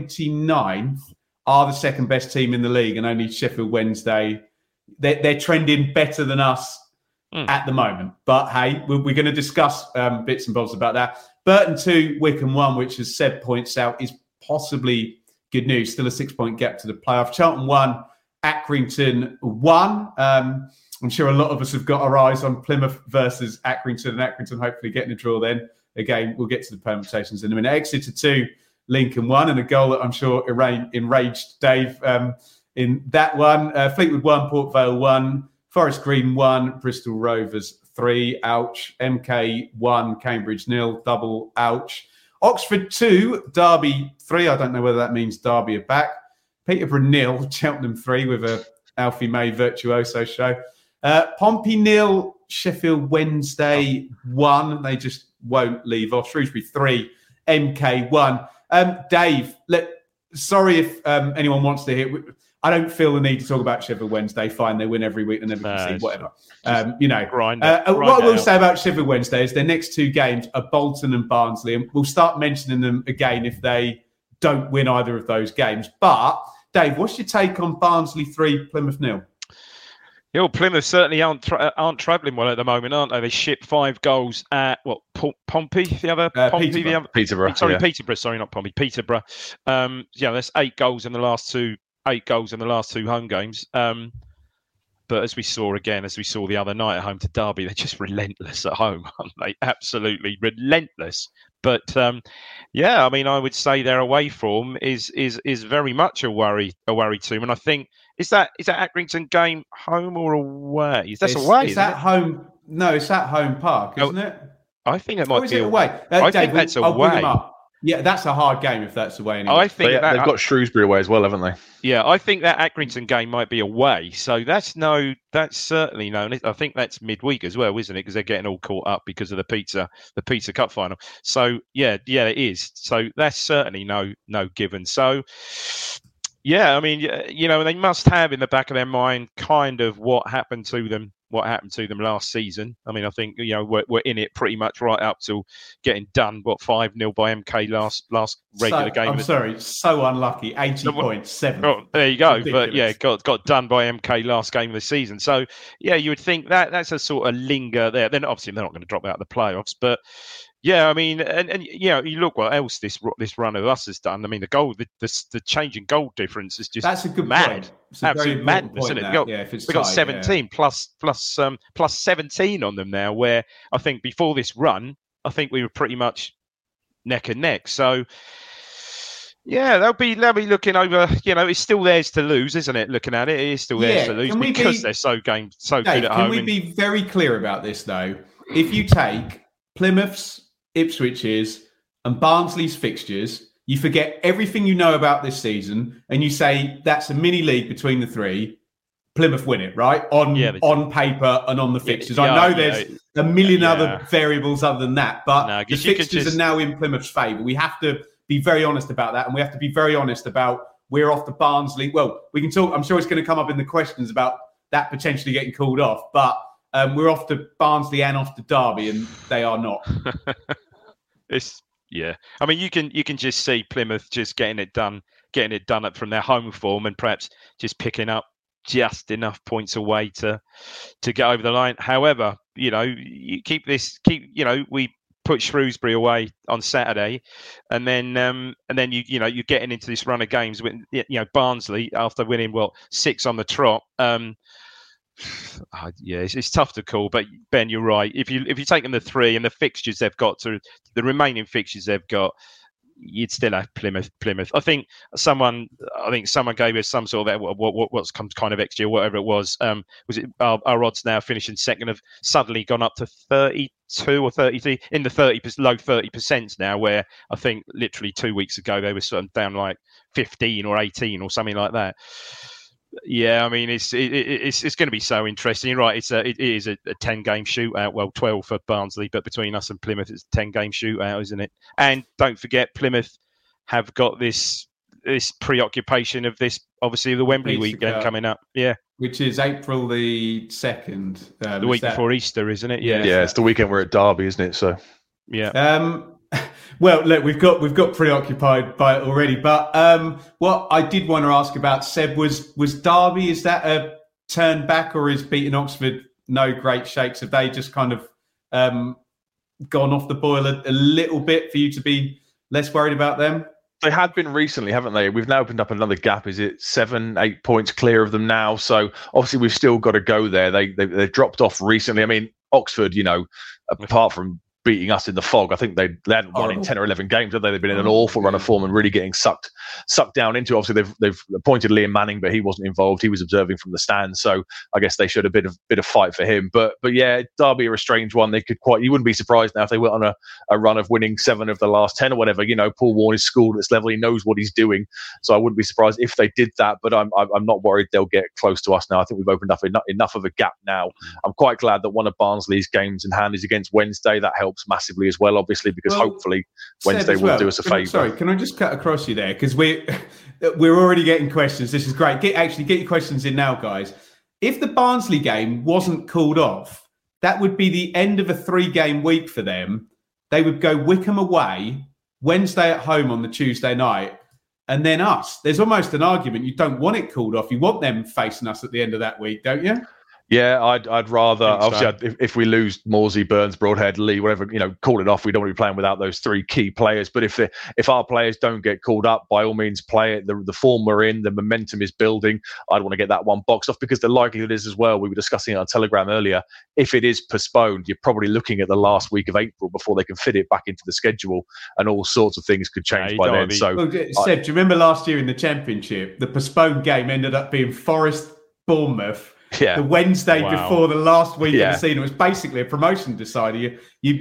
29th, are the second best team in the league, and only Sheffield Wednesday. They're trending better than us at the moment. But hey, we're going to discuss bits and bobs about that. Burton 2, Wycombe 1, which, as Seb points out, is possibly good news. Still a 6-point gap to the playoff. Charlton 1, Accrington 1. I'm sure a lot of us have got our eyes on Plymouth versus Accrington, and Accrington hopefully getting a draw then. Again, we'll get to the permutations in a minute. Exeter 2, Lincoln 1, and a goal that I'm sure enraged Dave in that one. Fleetwood 1, Port Vale 1, Forest Green 1, Bristol Rovers 3, ouch. MK 1, Cambridge 0, double, ouch. Oxford 2, Derby 3. I don't know whether that means Derby are back. Peterborough 0, Cheltenham 3 with a Alfie May virtuoso show. Pompey 0, Sheffield Wednesday 1. They just won't leave off. Shrewsbury 3, MK 1. Dave, sorry if anyone wants to hear. I don't feel the need to talk about Sheffield Wednesday. Fine, they win every week and then we can see whatever. What I will say about Sheffield Wednesday is their next two games are Bolton and Barnsley, and we'll start mentioning them again if they don't win either of those games. But, Dave, what's your take on Barnsley 3, Plymouth 0? Yeah, well, Plymouth certainly aren't travelling well at the moment, aren't they? They shipped 5 goals at Pompey, the other Peterborough. Sorry, Peterborough. Sorry, not Pompey. Peterborough. That's 8 goals in the last two. 8 goals in the last 2 home games. But as we saw the other night at home to Derby, they're just relentless at home, aren't they? Absolutely relentless. But I would say their away form is very much a worry to them. And I think is that Accrington game home or away? That's away. It's at home. No, it's at Home Park, isn't it? I think it might be away. I think that's away. Yeah, that's a hard game if that's away. Anyway. I think they've got Shrewsbury away as well, haven't they? Yeah, I think that Accrington game might be away. So that's certainly no. I think that's midweek as well, isn't it? Because they're getting all caught up because of the Pizza Cup final. So yeah, it is. So that's certainly no given. So yeah, I mean, they must have in the back of their mind kind of what happened to them last season. I mean, I think we're in it pretty much right up till getting done. 5-0 by MK last regular game. I'm sorry, so unlucky. 80.7. Oh, there you go. Ridiculous. But yeah, got done by MK last game of the season. So yeah, you would think that's a sort of linger there. Then obviously they're not going to drop out of the playoffs, but. Yeah, I mean, and you look what else this run of us has done. I mean, the change in goal difference is just that's a good mad, point. Absolute madness, isn't it? We've got 17 plus 17 on them now. Where I think before this run, I think we were pretty much neck and neck. So yeah, they'll be looking over. It's still theirs to lose, isn't it? Looking at it, it is still theirs to lose because they're so good at home. Can we be very clear about this though? If you take Plymouth's, Ipswich's and Barnsley's fixtures, you forget everything you know about this season and you say that's a mini league between the three. Plymouth win it, right? On paper and on the fixtures. I know there's a million other variables other than that, but the fixtures are now in Plymouth's favour. We have to be very honest about that, and we have to be very honest about we're off to Barnsley. Well, we can talk. I'm sure it's going to come up in the questions about that potentially getting called off, but we're off to Barnsley and off to Derby, and they are not. I mean, you can just see Plymouth just getting it done from their home form and perhaps just picking up just enough points away to get over the line. However, we put Shrewsbury away on Saturday, and then you're getting into this run of games with Barnsley after winning 6 on the trot. It's tough to call, but Ben, you're right. If you take them the 3 and the fixtures they've got to the remaining fixtures they've got, you'd still have Plymouth. I think someone gave us some sort of what's kind of XG or whatever it was. Was it our odds now finishing second have suddenly gone up to 32 or 33 in the low 30% now, where I think literally 2 weeks ago they were sort of down like 15 or 18 or something like that. Yeah, I mean it's going to be so interesting. You're right, it is a 10-game shootout. Well, 12 for Barnsley, but between us and Plymouth, it's a 10-game shootout, isn't it? And don't forget, Plymouth have got this preoccupation of this, obviously the Wembley weekend coming up. Yeah, which is April the 2nd, the week before Easter, isn't it? Yeah, it's the weekend we're at Derby, isn't it? So yeah. Well, look, we've got preoccupied by it already. But what I did want to ask about, Seb, was Derby, is that a turn back, or is beating Oxford no great shakes? Have they just kind of gone off the boil a little bit for you to be less worried about them? They had been recently, haven't they? We've now opened up another gap. Is it 7-8 points clear of them now? So obviously we've still got to go there. They dropped off recently. I mean, Oxford, apart from beating us in the fog, I think they hadn't won in 10 or 11 games, had they? They've been in an awful run of form and really getting sucked down into. Obviously, they've appointed Liam Manning, but he wasn't involved. He was observing from the stands, so I guess they showed a bit of fight for him. But yeah, Derby are a strange one. They could you wouldn't be surprised now if they went on a run of winning 7 of the last 10 or whatever. Paul Warne is schooled at this level; he knows what he's doing. So I wouldn't be surprised if they did that. But I'm not worried they'll get close to us now. I think we've opened up enough of a gap now. I'm quite glad that one of Barnsley's games in hand is against Wednesday. That helps massively as well, obviously, because hopefully Wednesday will do us a favour. Sorry, can I just cut across you there? Because we're already getting questions. This is great. Get your questions in now, guys. If the Barnsley game wasn't called off, that would be the end of a 3-game week for them. They would go Wycombe away, Wednesday at home on the Tuesday night, and then us. There's almost an argument you don't want it called off. You want them facing us at the end of that week, don't you? Yeah, I'd rather, obviously, if we lose Morsey, Burns, Broadhead, Lee, whatever, call it off. We don't want to be playing without those 3 key players. But if our players don't get called up, by all means, play it. The form we're in, the momentum is building. I'd want to get that one boxed off, because the likelihood is as well, we were discussing it on Telegram earlier, if it is postponed, you're probably looking at the last week of April before they can fit it back into the schedule, and all sorts of things could change by then. Seb, do you remember last year in the Championship, the postponed game ended up being Forest-Bournemouth? Yeah. The Wednesday before the last week of the season. It was basically a promotion decider.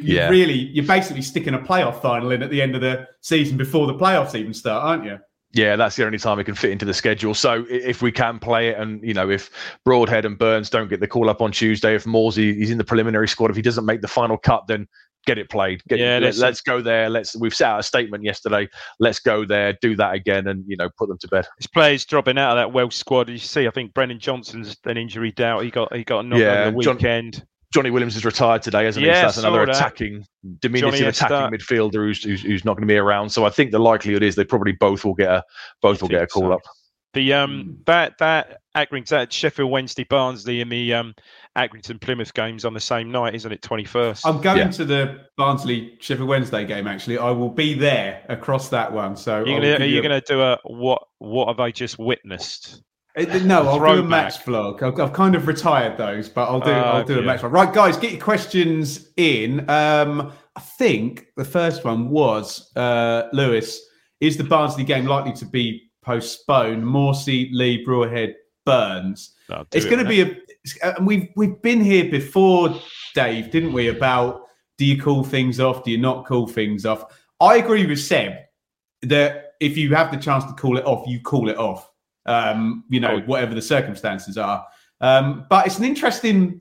You're basically sticking a playoff final in at the end of the season before the playoffs even start, aren't you? Yeah, that's the only time it can fit into the schedule. So if we can play it, and if Broadhead and Burns don't get the call up on Tuesday, if Morsey he's in the preliminary squad, if he doesn't make the final cut, then get it played. Let's go there. We've set out a statement yesterday. Let's go there, do that again, and put them to bed. His players dropping out of that Welsh squad. You see, I think Brennan Johnson's an injury doubt. He got a knock on the weekend. Johnny Williams is retired today, hasn't he? So that's another diminutive attacking midfielder who's not going to be around. So I think the likelihood is they probably both will get a call up. The that Accrington, Sheffield Wednesday, Barnsley, and the Accrington Plymouth games on the same night, isn't it? 21st. I'm going to the Barnsley Sheffield Wednesday game. Actually, I will be there across that one. So are you going to do a what have I just witnessed? No, I'll do a match vlog. I've kind of retired those, but I'll do a match vlog. Right, guys, get your questions in. I think the first one was Lewis. Is the Barnsley game likely to be postponed? Morsey, Lee, Broadhead, Burns. It's going to be we've been here before, Dave, didn't we? About do you call things off? Do you not call things off? I agree with Seb that if you have the chance to call it off, you call it off. Whatever the circumstances are. But it's an interesting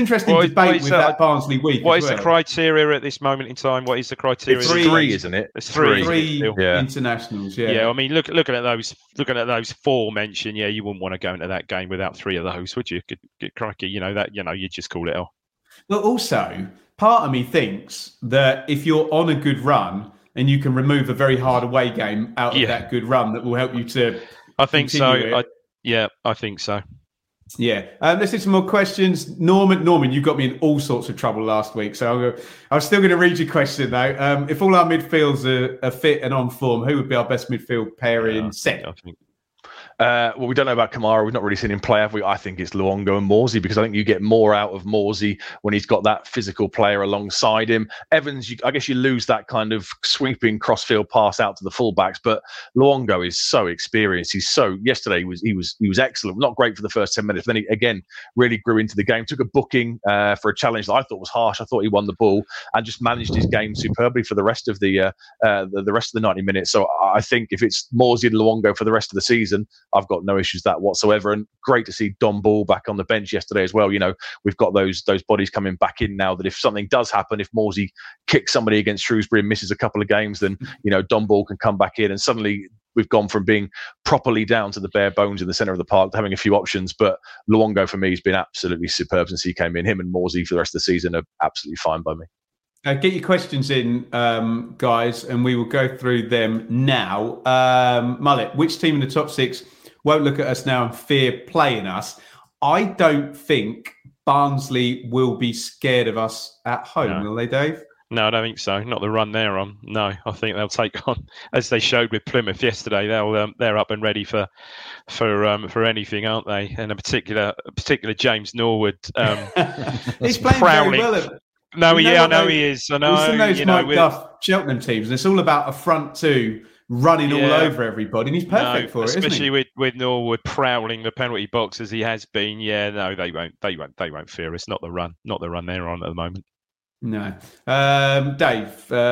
debate with that Barnsley week. What is the criteria at this moment in time? What is the criteria? It's 3, isn't it? It's 3 internationals. Yeah. Yeah. I mean, looking at those 4 mentioned, you wouldn't want to go into that game without 3 of those, would you? Get crikey, you just call it off. Well, also, part of me thinks that if you're on a good run and you can remove a very hard away game out of that good run, that will help you to. I think so. I think so. Yeah. Let's do some more questions. Norman, you got me in all sorts of trouble last week. So I'm still going to read your question, though. If all our midfields are fit and on form, who would be our best midfield pair in set? I think. Well, we don't know about Kamara. We've not really seen him play, have we? I think it's Luongo and Morsy, because I think you get more out of Morsy when he's got that physical player alongside him. Evans, I guess you lose that kind of sweeping crossfield pass out to the fullbacks, but Luongo is so experienced. Yesterday he was excellent. Not great for the first 10 minutes. Then he again really grew into the game. Took a booking for a challenge that I thought was harsh. I thought he won the ball and just managed his game superbly for the rest of the rest of the 90 minutes. So I think if it's Morsy and Luongo for the rest of the season, I've got no issues with that whatsoever. And great to see Dom Ball back on the bench yesterday as well. You know, we've got those bodies coming back in now that if something does happen, if Morsy kicks somebody against Shrewsbury and misses a couple of games, then, you know, Dom Ball can come back in. And suddenly we've gone from being properly down to the bare bones in the centre of the park to having a few options. But Luongo, for me, has been absolutely superb since he came in. Him and Morsy for the rest of the season are absolutely fine by me. Get your questions in, guys, and we will go through them now. Mullet, which team in the top six won't look at us now and fear playing us? I don't think Barnsley will be scared of us at home, will they, Dave? No, I don't think so. Not the run they're on. No, I think they'll take on, as they showed with Plymouth yesterday. They're up and ready for anything, aren't they? And a particular James Norwood. He's playing very well. I know he is. I know. We've seen those Mike Duff Cheltenham teams, and it's all about a front two running all over everybody, and he's perfect for it, especially isn't he? with Norwood prowling the penalty box as he has been. Yeah, no, they won't fear us. Not the run they're on at the moment. No. Dave,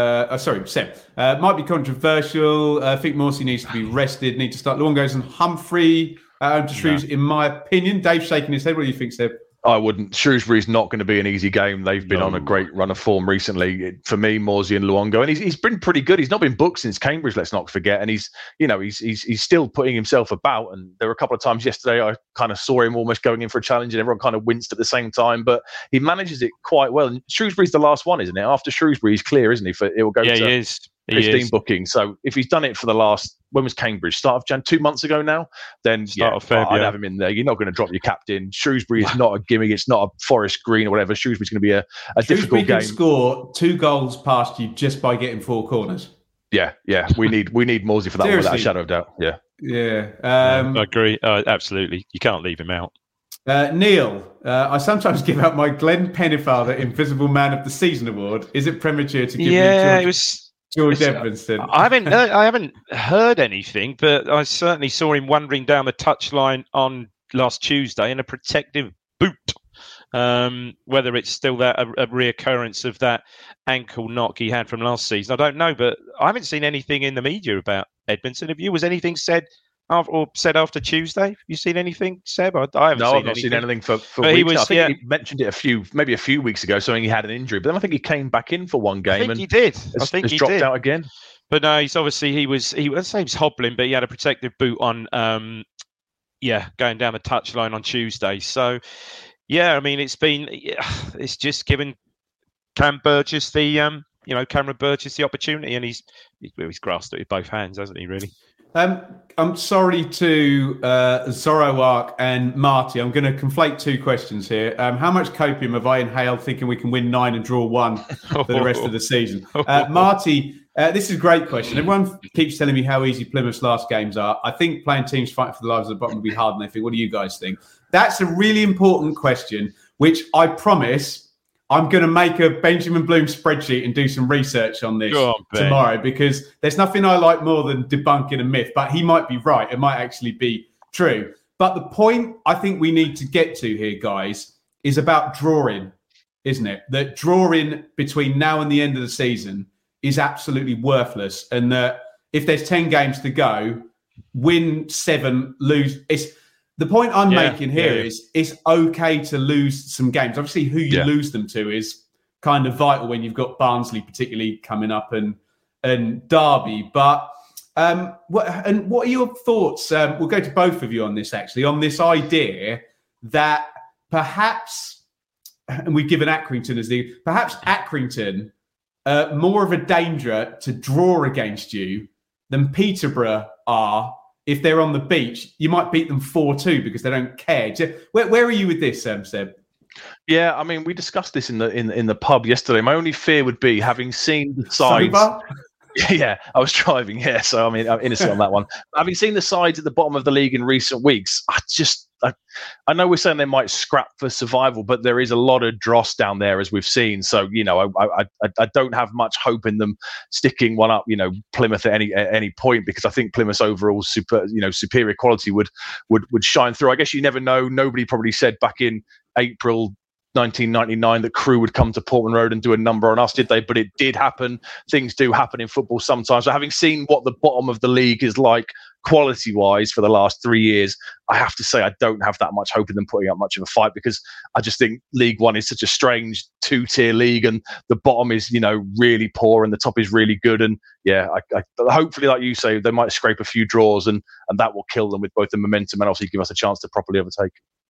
Seb, might be controversial. I think Morsy needs to be rested, need to start Luongo and Humphrey to Shrews, in my opinion. Dave's shaking his head. What do you think, Seb? I wouldn't. Shrewsbury's not going to be an easy game. They've been on a great run of form recently. For me, Morsy and Luongo, and he's been pretty good. He's not been booked since Cambridge. Let's not forget. And he's still putting himself about. And there were a couple of times yesterday I kind of saw him almost going in for a challenge, and everyone kind of winced at the same time. But he manages it quite well. And Shrewsbury's the last one, isn't it? After Shrewsbury, he's clear, isn't he? It will go to he is. 15 bookings. So if he's done it for the last, when was Cambridge? Start of Jan, 2 months ago now? Then I'd have him in there. You're not going to drop your captain. Shrewsbury is not a gimmick. It's not a Forest Green or whatever. Shrewsbury's going to be a difficult game. Can score 2 goals past you just by getting 4 corners. Yeah. We need Morsy for that one, without a shadow of doubt. Yeah. I agree. Absolutely. You can't leave him out. Neil, I sometimes give out my Glenn Pennefather Invisible Man of the Season award. Is it premature to give me George Edmondson? I haven't heard anything, but I certainly saw him wandering down the touchline on last Tuesday in a protective boot. Whether it's still a reoccurrence of that ankle knock he had from last season, I don't know. But I haven't seen anything in the media about Edmondson. Have you? Was anything said after Tuesday? Have you seen anything, Seb? I've not seen anything for weeks. I think he mentioned it a few weeks ago, saying he had an injury. But then I think he came back in for one game. He did. I think he dropped out again. But no, he's obviously he was hobbling, but he had a protective boot on. Going down the touchline on Tuesday. So I mean, it's just given Cameron Burgess the opportunity, and he's grasped it with both hands, hasn't he? Really. I'm sorry to Zoroark and Marty. I'm going to conflate 2 questions here. How much copium have I inhaled thinking we can win 9 and draw 1 for the rest of the season? Marty, this is a great question. Everyone keeps telling me how easy Plymouth's last games are. I think playing teams fighting for the lives of the bottom will be hard, and they think, what do you guys think? That's a really important question, which I promise I'm going to make a Benjamin Bloom spreadsheet and do some research on this tomorrow, because there's nothing I like more than debunking a myth, but he might be right. It might actually be true. But the point I think we need to get to here, guys, is about drawing, isn't it? That drawing between now and the end of the season is absolutely worthless. And that if there's 10 games to go, win 7, lose. The point I'm making here is it's okay to lose some games. Obviously, who you lose them to is kind of vital when you've got Barnsley particularly coming up and Derby. But what are your thoughts? We'll go to both of you on this, actually, on this idea that perhaps, and we've given Accrington perhaps Accrington more of a danger to draw against you than Peterborough are if they're on the beach, you might beat them 4-2 because they don't care. Where are you with this, Seb? Yeah, I mean, we discussed this in the pub yesterday. My only fear would be having seen the sides. Yeah, I was driving. Yeah, so I mean, I'm innocent on that one. Having seen the sides at the bottom of the league in recent weeks, I know we're saying they might scrap for survival, but there is a lot of dross down there, as we've seen. So I don't have much hope in them sticking one up, Plymouth at any point, because I think Plymouth's overall superior quality would shine through. I guess you never know. Nobody probably said back in April 1999 that Crewe would come to Portman Road and do a number on us, did they? But it did happen. Things do happen in football sometimes. So having seen what the bottom of the league is like quality-wise for the last 3 years, I have to say I don't have that much hope in them putting up much of a fight, because I just think League One is such a strange two-tier league, and the bottom is, really poor and the top is really good. And yeah, I hopefully, like you say, they might scrape a few draws and that will kill them with both the momentum and obviously give us a chance to properly overtake.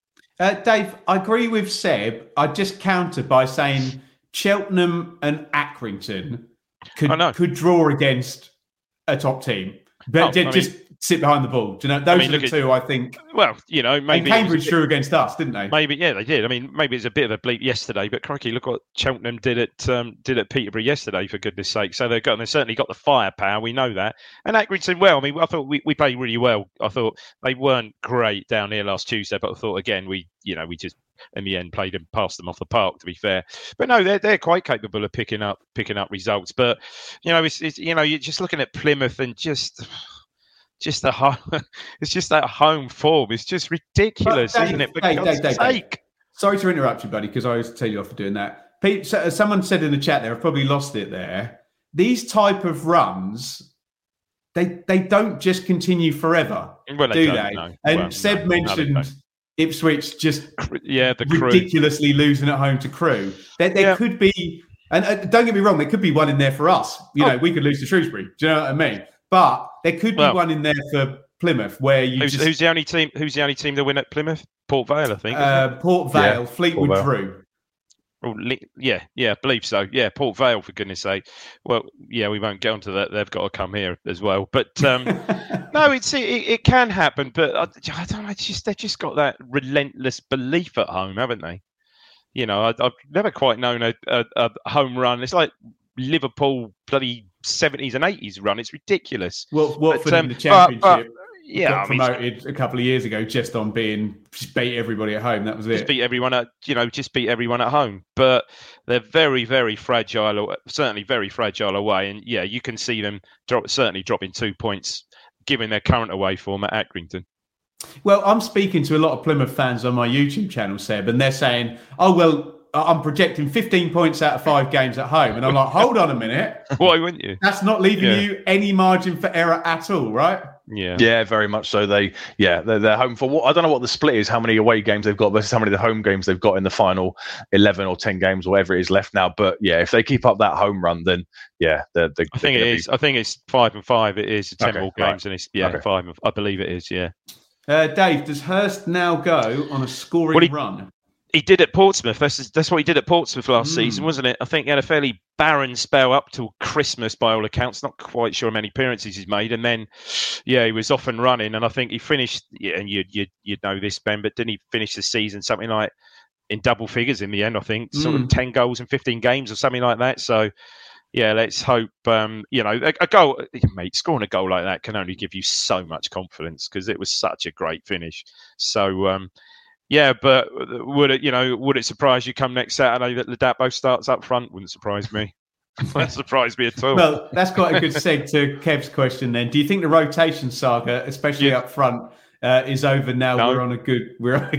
Dave, I agree with Seb. I'd just counter by saying Cheltenham and Accrington could draw against a top team, but just sit behind the ball. Do you know, those are the two, I think. Well, maybe. And Cambridge drew against us, didn't they? Maybe, yeah, they did. I mean, maybe it's a bit of a bleep yesterday, but crikey, look what Cheltenham did at Peterborough yesterday, for goodness sake. So they certainly got the firepower. We know that. And Accrington, well, I mean, I thought we played really well. I thought they weren't great down here last Tuesday, but I thought again we just in the end played and passed them off the park, to be fair. But no, they're quite capable of picking up results. But it's you're just looking at Plymouth and just the home, it's just that home form. It's just ridiculous, isn't it? For God's sake. Sorry to interrupt you, buddy, because I always tell you off for doing that. Pete, someone said in the chat there, I've probably lost it there. These type of runs, they don't just continue forever, do they? No. And Seb mentioned Ipswich just ridiculously losing at home to Crewe. There could be, and don't get me wrong, there could be one in there for us. We could lose to Shrewsbury. Do you know what I mean? But there could be one in there for Plymouth where who's the only team that win at Plymouth? Port Vale, I think. Port Vale, Fleetwood drew. Oh, yeah, I believe so. Yeah, Port Vale, for goodness sake. Well, yeah, we won't get onto that. They've got to come here as well. But no, it can happen. But I don't know. They've just got that relentless belief at home, haven't they? I've never quite known a home run. It's like Liverpool bloody 70s and 80s run. It's ridiculous. Well, Watford in the Championship got promoted a couple of years ago just on just beat everybody at home. That was it. Just beat everyone at home. But they're very, very fragile. Certainly very fragile away. And yeah, you can see them dropping 2 points given their current away form at Accrington. Well, I'm speaking to a lot of Plymouth fans on my YouTube channel, Seb, and they're saying, I'm projecting 15 points out of 5 games at home. And I'm like, hold on a minute. Why wouldn't you? That's not leaving you any margin for error at all, right? Yeah, very much so. They're home for I don't know what the split is, how many away games they've got versus how many of the home games they've got in the final 11 or 10 games, whatever it is left now. But yeah, if they keep up that home run, then I think it is. I think it's 5-5. It is 10 more games, and it's 5. I believe it is. Yeah. Dave, does Hurst now go on a scoring run? He did at Portsmouth. That's what he did at Portsmouth last season, wasn't it? I think he had a fairly barren spell up till Christmas, by all accounts. Not quite sure how many appearances he's made, and then, he was off and running. And I think he finished. And you'd know this, Ben, but didn't he finish the season something like in double figures in the end? I think sort of 10 goals in 15 games or something like that. So, yeah, let's hope. A goal, mate, scoring a goal like that can only give you so much confidence because it was such a great finish. So. Yeah, but would it surprise you come next Saturday that Ladapo starts up front? Wouldn't surprise me. Wouldn't surprise me at all. Well, that's quite a good seg to Kev's question then. Do you think the rotation saga, especially up front, is over now? No. We're on a good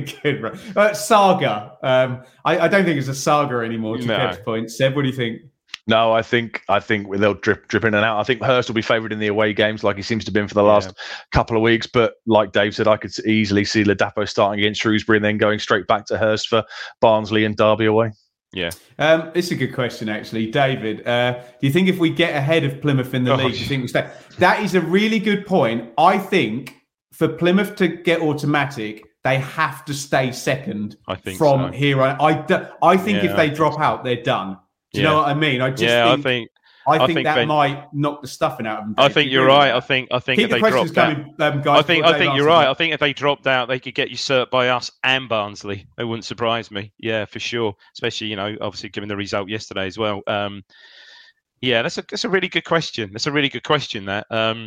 run. Saga. I don't think it's a saga anymore, to Kev's point. Seb, what do you think? No, I think they'll drip in and out. I think Hurst will be favoured in the away games like he seems to have been for the last couple of weeks. But like Dave said, I could easily see Ladapo starting against Shrewsbury and then going straight back to Hurst for Barnsley and Derby away. Yeah. It's a good question, actually. David, do you think if we get ahead of Plymouth in the league, do you think we stay? That is a really good point. I think for Plymouth to get automatic, they have to stay second here on. I think if they drop out, they're done. Do you know what I mean? I think I think that might knock the stuffing out of them. I think you're right. I think keep if the they questions coming, guys. I think you're right. I think if they dropped out, they could get usurped by us and Barnsley. It wouldn't surprise me. Yeah, for sure. Especially, obviously given the result yesterday as well. Yeah, that's a really good question. That's a really good question. That.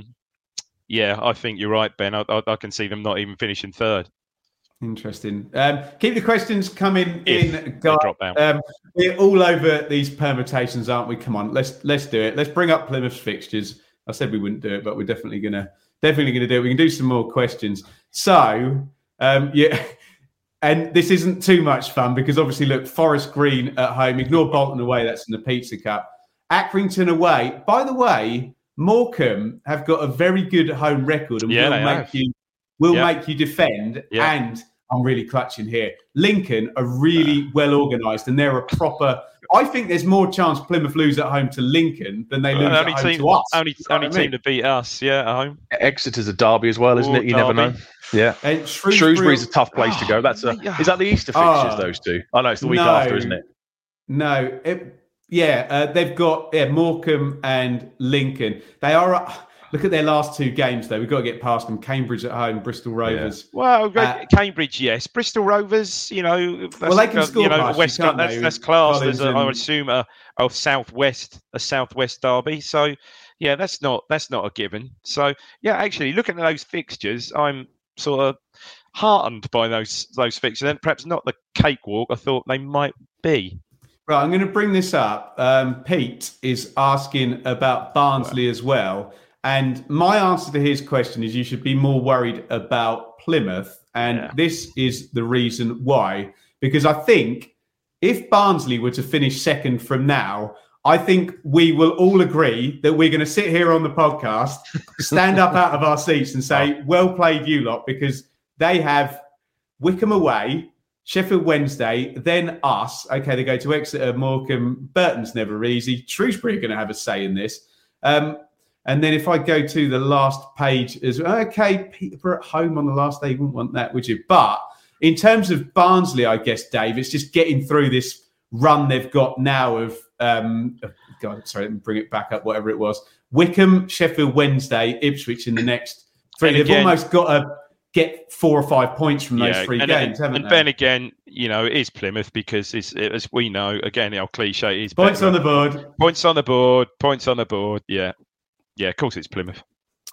Yeah, I think you're right, Ben. I can see them not even finishing third. Interesting. Keep the questions coming in, guys. Out. We're all over these permutations, aren't we? Come on, let's do it. Let's bring up Plymouth's fixtures. I said we wouldn't do it, but we're definitely gonna do it. We can do some more questions. So, yeah, and this isn't too much fun because obviously, look, Forest Green at home. Ignore Bolton away. That's in the Pizza Cup. Accrington away. By the way, Morecambe have got a very good home record and will make you defend. Yeah. And I'm really clutching here. Lincoln are really well organised and they're a proper. I think there's more chance Plymouth lose at home to Lincoln than they lose at home to us. Only team to beat us, at home. Exeter's a derby as well, isn't it? You never know. Yeah. And Shrewsbury's a tough place to go. Is that the Easter fixtures, those two? Oh, no, it's the week after, isn't it? No. They've got Morecambe and Lincoln. They are. Look at their last two games, though. We've got to get past them. Cambridge at home, Bristol Rovers. Yeah. Well, Cambridge, yes. Bristol Rovers, they can score West. That's classed as, I would assume, a southwest derby. So, yeah, that's not a given. So, yeah, actually, looking at those fixtures, I'm sort of heartened by those fixtures, and perhaps not the cakewalk I thought they might be. Right, I'm going to bring this up. Pete is asking about Barnsley as well. And my answer to his question is you should be more worried about Plymouth. And this is the reason why. Because I think if Barnsley were to finish second from now, I think we will all agree that we're going to sit here on the podcast, stand up out of our seats and say, well played, you lot, because they have Wycombe away, Sheffield Wednesday, then us. Okay, they go to Exeter, Morecambe. Burton's never easy. Shrewsbury are going to have a say in this. And then if I go to the last page, Peterborough at home on the last day, you wouldn't want that, would you? But in terms of Barnsley, I guess, Dave, it's just getting through this run they've got now of, let me bring it back up, whatever it was. Wycombe, Sheffield Wednesday, Ipswich in the next three. They've almost got to get 4 or 5 points from those three games, haven't they? And Ben, again, it is Plymouth because, as we know, again, our cliche is points on the board. Points on the board. Yeah. Yeah, of course it's Plymouth.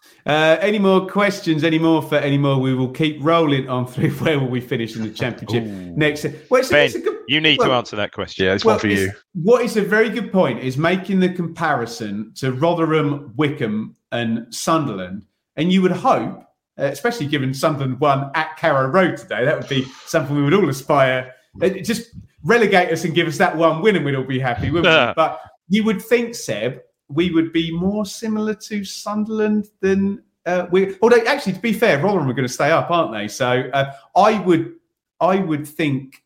Any more questions? Any more? We will keep rolling on through. Where will we finish in the championship next? Well, Ben, you need to answer that question. Yeah, it's one for you. What is a very good point is making the comparison to Rotherham, Wycombe and Sunderland. And you would hope, especially given Sunderland won at Carrow Road today, that would be something we would all aspire. Just relegate us and give us that one win and we'd all be happy, wouldn't we? But you would think, Seb, we would be more similar to Sunderland than although actually, to be fair, Rotherham are going to stay up, aren't they? So I would think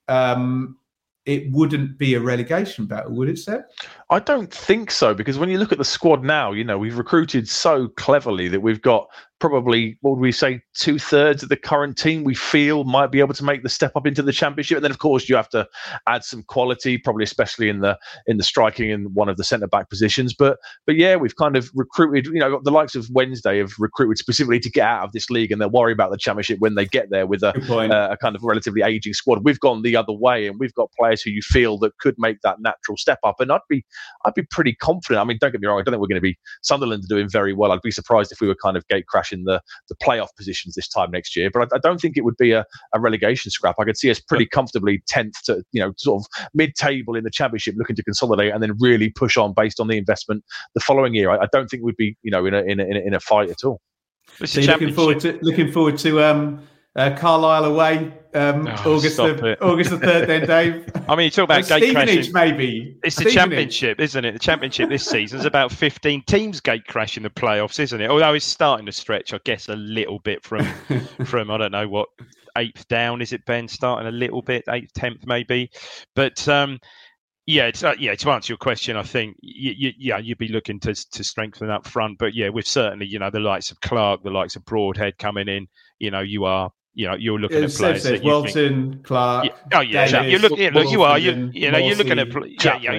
it wouldn't be a relegation battle, would it, Seb? I don't think so, because when you look at the squad now, we've recruited so cleverly that we've got probably, what would we say, 2/3 of the current team we feel might be able to make the step up into the championship. And then, of course, you have to add some quality, probably especially in the striking and one of the centre-back positions. But yeah, we've kind of recruited, the likes of Wednesday have recruited specifically to get out of this league, and they'll worry about the championship when they get there with a kind of relatively ageing squad. We've gone the other way, and we've got players who you feel that could make that natural step up. And I'd be pretty confident. I mean, don't get me wrong, I don't think we're going to be Sunderland doing very well. I'd be surprised if we were kind of gate crashing the playoff positions this time next year, but I don't think it would be a relegation scrap. I could see us pretty comfortably 10th to sort of mid-table in the championship, looking to consolidate and then really push on based on the investment the following year. I don't think we'd be in a fight at all. So looking forward to Carlisle away, August the 3rd. Then, Dave. I mean, you talk about gate crashing. Maybe it's the championship, isn't it? The championship this season is about 15 teams gate crashing the playoffs, isn't it? Although it's starting to stretch, I guess, a little bit from I don't know what 8th down is it, Ben? Starting a little bit, 8th, 10th maybe, but. To answer your question, I think you'd be looking to strengthen up front, but with certainly the likes of Clark, the likes of Broadhead coming in, you're looking at players that Walton, Clark. Davis, you're looking at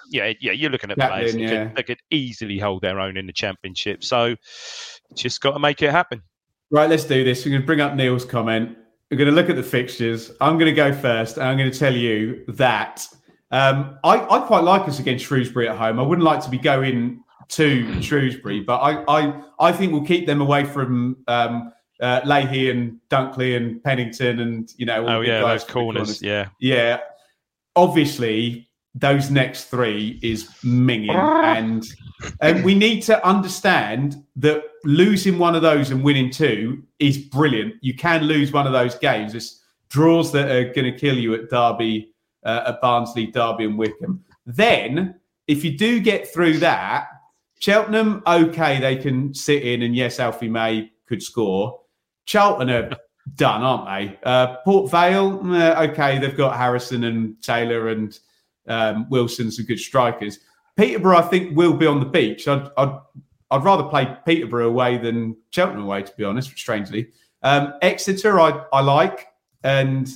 you're looking at players that could easily hold their own in the Championship. So just got to make it happen. Right, let's do this. We're going to bring up Neil's comment. We're going to look at the fixtures. I'm going to go first, and I'm going to tell you that I quite like us against Shrewsbury at home. I wouldn't like to be going to Shrewsbury, but I think we'll keep them away from Leahy and Dunkley and Pennington and all the guys those corners. Yeah. Obviously, those next three is minging, and we need to understand that losing one of those and winning two is brilliant. You can lose one of those games. It's draws that are going to kill you at Derby, at Barnsley, Derby, and Wycombe. Then, if you do get through that, Cheltenham, okay, they can sit in, and yes, Alfie May could score. Charlton are done, aren't they? Port Vale, okay, they've got Harrison and Taylor and Wilson, some good strikers. Peterborough, I think, will be on the beach. I'd rather play Peterborough away than Cheltenham away, to be honest, strangely. Exeter, I like. And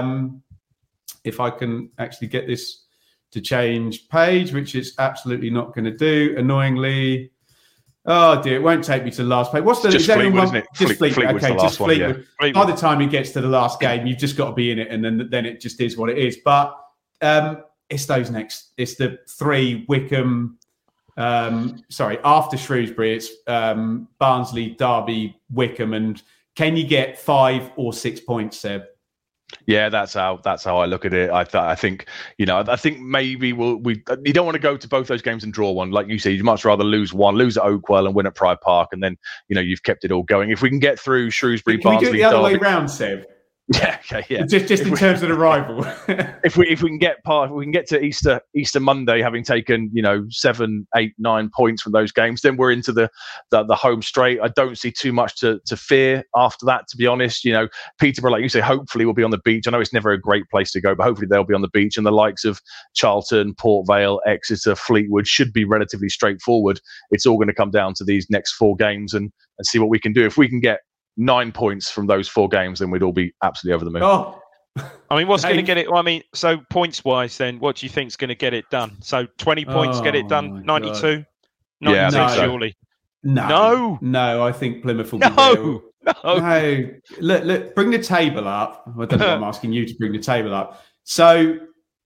if I can actually get this to change page, which it's absolutely not going to do, annoyingly. Oh dear, it won't take me to the last page. What's the just Fleetwood, isn't it? Just Fleetwood. Okay, just Fleetwood. Yeah. By the time it gets to the last game, you've just got to be in it, and then it just is what it is. But it's those next. It's the three Wycombe. After Shrewsbury, it's Barnsley, Derby, Wycombe, and can you get 5 or 6 points, Seb? Yeah, that's how I look at it. I think maybe you don't want to go to both those games and draw one. Like you said, you'd much rather lose one, lose at Oakwell and win at Pride Park, and then you've kept it all going. If we can get through Shrewsbury, can Barnsley, we do it the other Derby, way round, Seb? Yeah, okay, yeah. Just in terms of the rival. if we can get to Easter Monday, having taken 7, 8, 9 points from those games, then we're into the home straight. I don't see too much to fear after that, to be honest. Peterborough, like you say, hopefully will be on the beach. I know it's never a great place to go, but hopefully they'll be on the beach. And the likes of Charlton, Port Vale, Exeter, Fleetwood should be relatively straightforward. It's all going to come down to these next 4 games and see what we can do. If we can get 9 points from those 4 games, then we'd all be absolutely over the moon. Oh, I mean, what's going to get it? I mean, so points wise, then what do you think is going to get it done? So 20 points get it done. 92. Yeah, I think so. Surely. No, I think Plymouth will be there. No. Look, bring the table up. I don't know why I'm asking you to bring the table up. So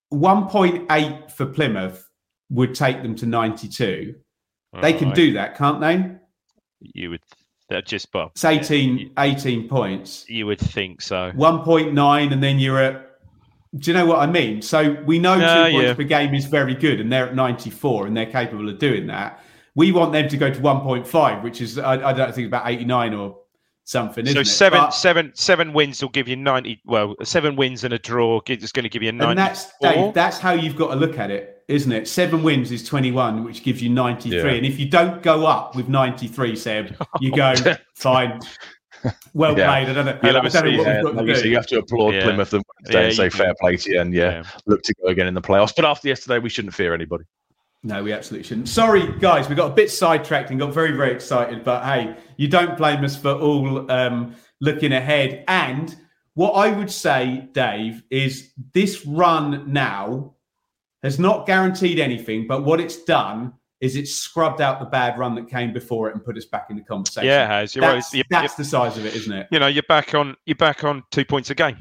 1.8 for Plymouth would take them to 92. They can do that, can't they? You would. Just well, it's 18 points. You would think so. 1.9, and then you're at. Do you know what I mean? So we know 2 points per game is very good, and they're at 94, and they're capable of doing that. We want them to go to 1.5, which is I don't think about 89 or something. So seven wins will give you 90. Well, 7 wins and a draw is going to give you 90. And that's Dave. That's how you've got to look at it, isn't it? 7 wins is 21, which gives you 93. Yeah. And if you don't go up with 93, Seb, you go fine. Well played. I don't know what we've got to do. You have to applaud Plymouth and say fair play to you, and look to go again in the playoffs. But after yesterday, we shouldn't fear anybody. No, we absolutely shouldn't. Sorry, guys, we got a bit sidetracked and got very, very excited. But hey, you don't blame us for all looking ahead. And what I would say, Dave, is this run now has not guaranteed anything. But what it's done is it's scrubbed out the bad run that came before it and put us back in the conversation. Yeah, it has. That's the size of it, isn't it? You're back on 2 points a game.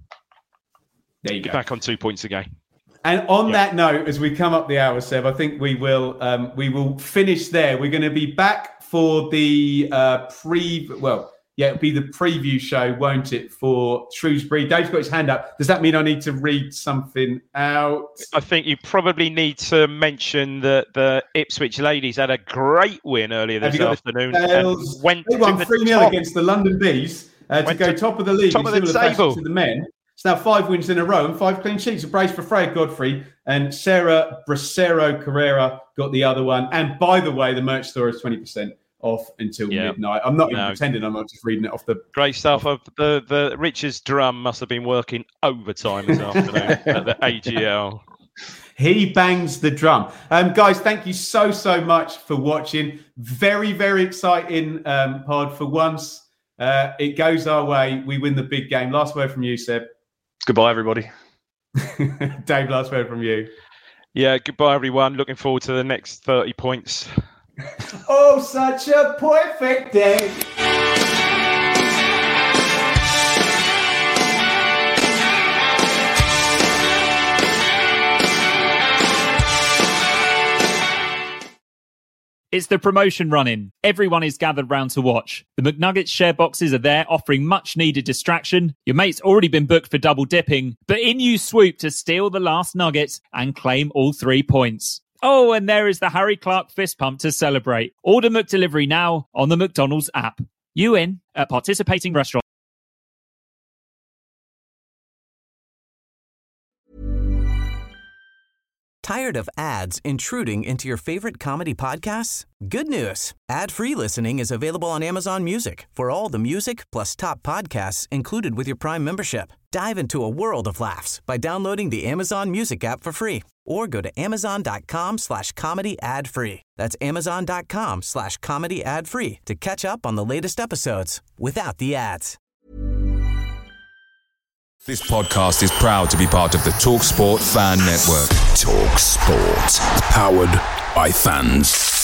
There you go. You're back on 2 points a game. And on that note, as we come up the hour, Seb, I think we will finish there. We're going to be back for the it'll be the preview show, won't it, for Shrewsbury? Dave's got his hand up. Does that mean I need to read something out? I think you probably need to mention that the Ipswich ladies had a great win earlier this afternoon. They won 3-0 against the London Bees to go top of the league. Top of the table. To the men. It's now 5 wins in a row and 5 clean sheets. A brace for Freya Godfrey and Sarah Bracero Carrera got the other one. And by the way, the merch store is 20% off until midnight. I'm not even pretending. I'm not just reading it off the... Great stuff. The Richards drum must have been working overtime this afternoon at the AGL. He bangs the drum. Guys, thank you so much for watching. Very, very exciting pod for once. It goes our way. We win the big game. Last word from you, Seb. Goodbye, everybody. Dave, last word from you. Yeah, goodbye, everyone. Looking forward to the next 30 points. Oh, such a perfect day. It's the promotion run-in. Everyone is gathered round to watch. The McNuggets share boxes are there, offering much-needed distraction. Your mate's already been booked for double dipping, but in you swoop to steal the last nugget and claim all 3 points. Oh, and there is the Harry Clark fist pump to celebrate. Order McDelivery now on the McDonald's app. You in at participating restaurants. Tired of ads intruding into your favorite comedy podcasts? Good news. Ad-free listening is available on Amazon Music for all the music plus top podcasts included with your Prime membership. Dive into a world of laughs by downloading the Amazon Music app for free or go to amazon.com/comedy ad-free. That's amazon.com/comedy ad-free to catch up on the latest episodes without the ads. This podcast is proud to be part of the TalkSport Fan Network. TalkSport. Powered by fans.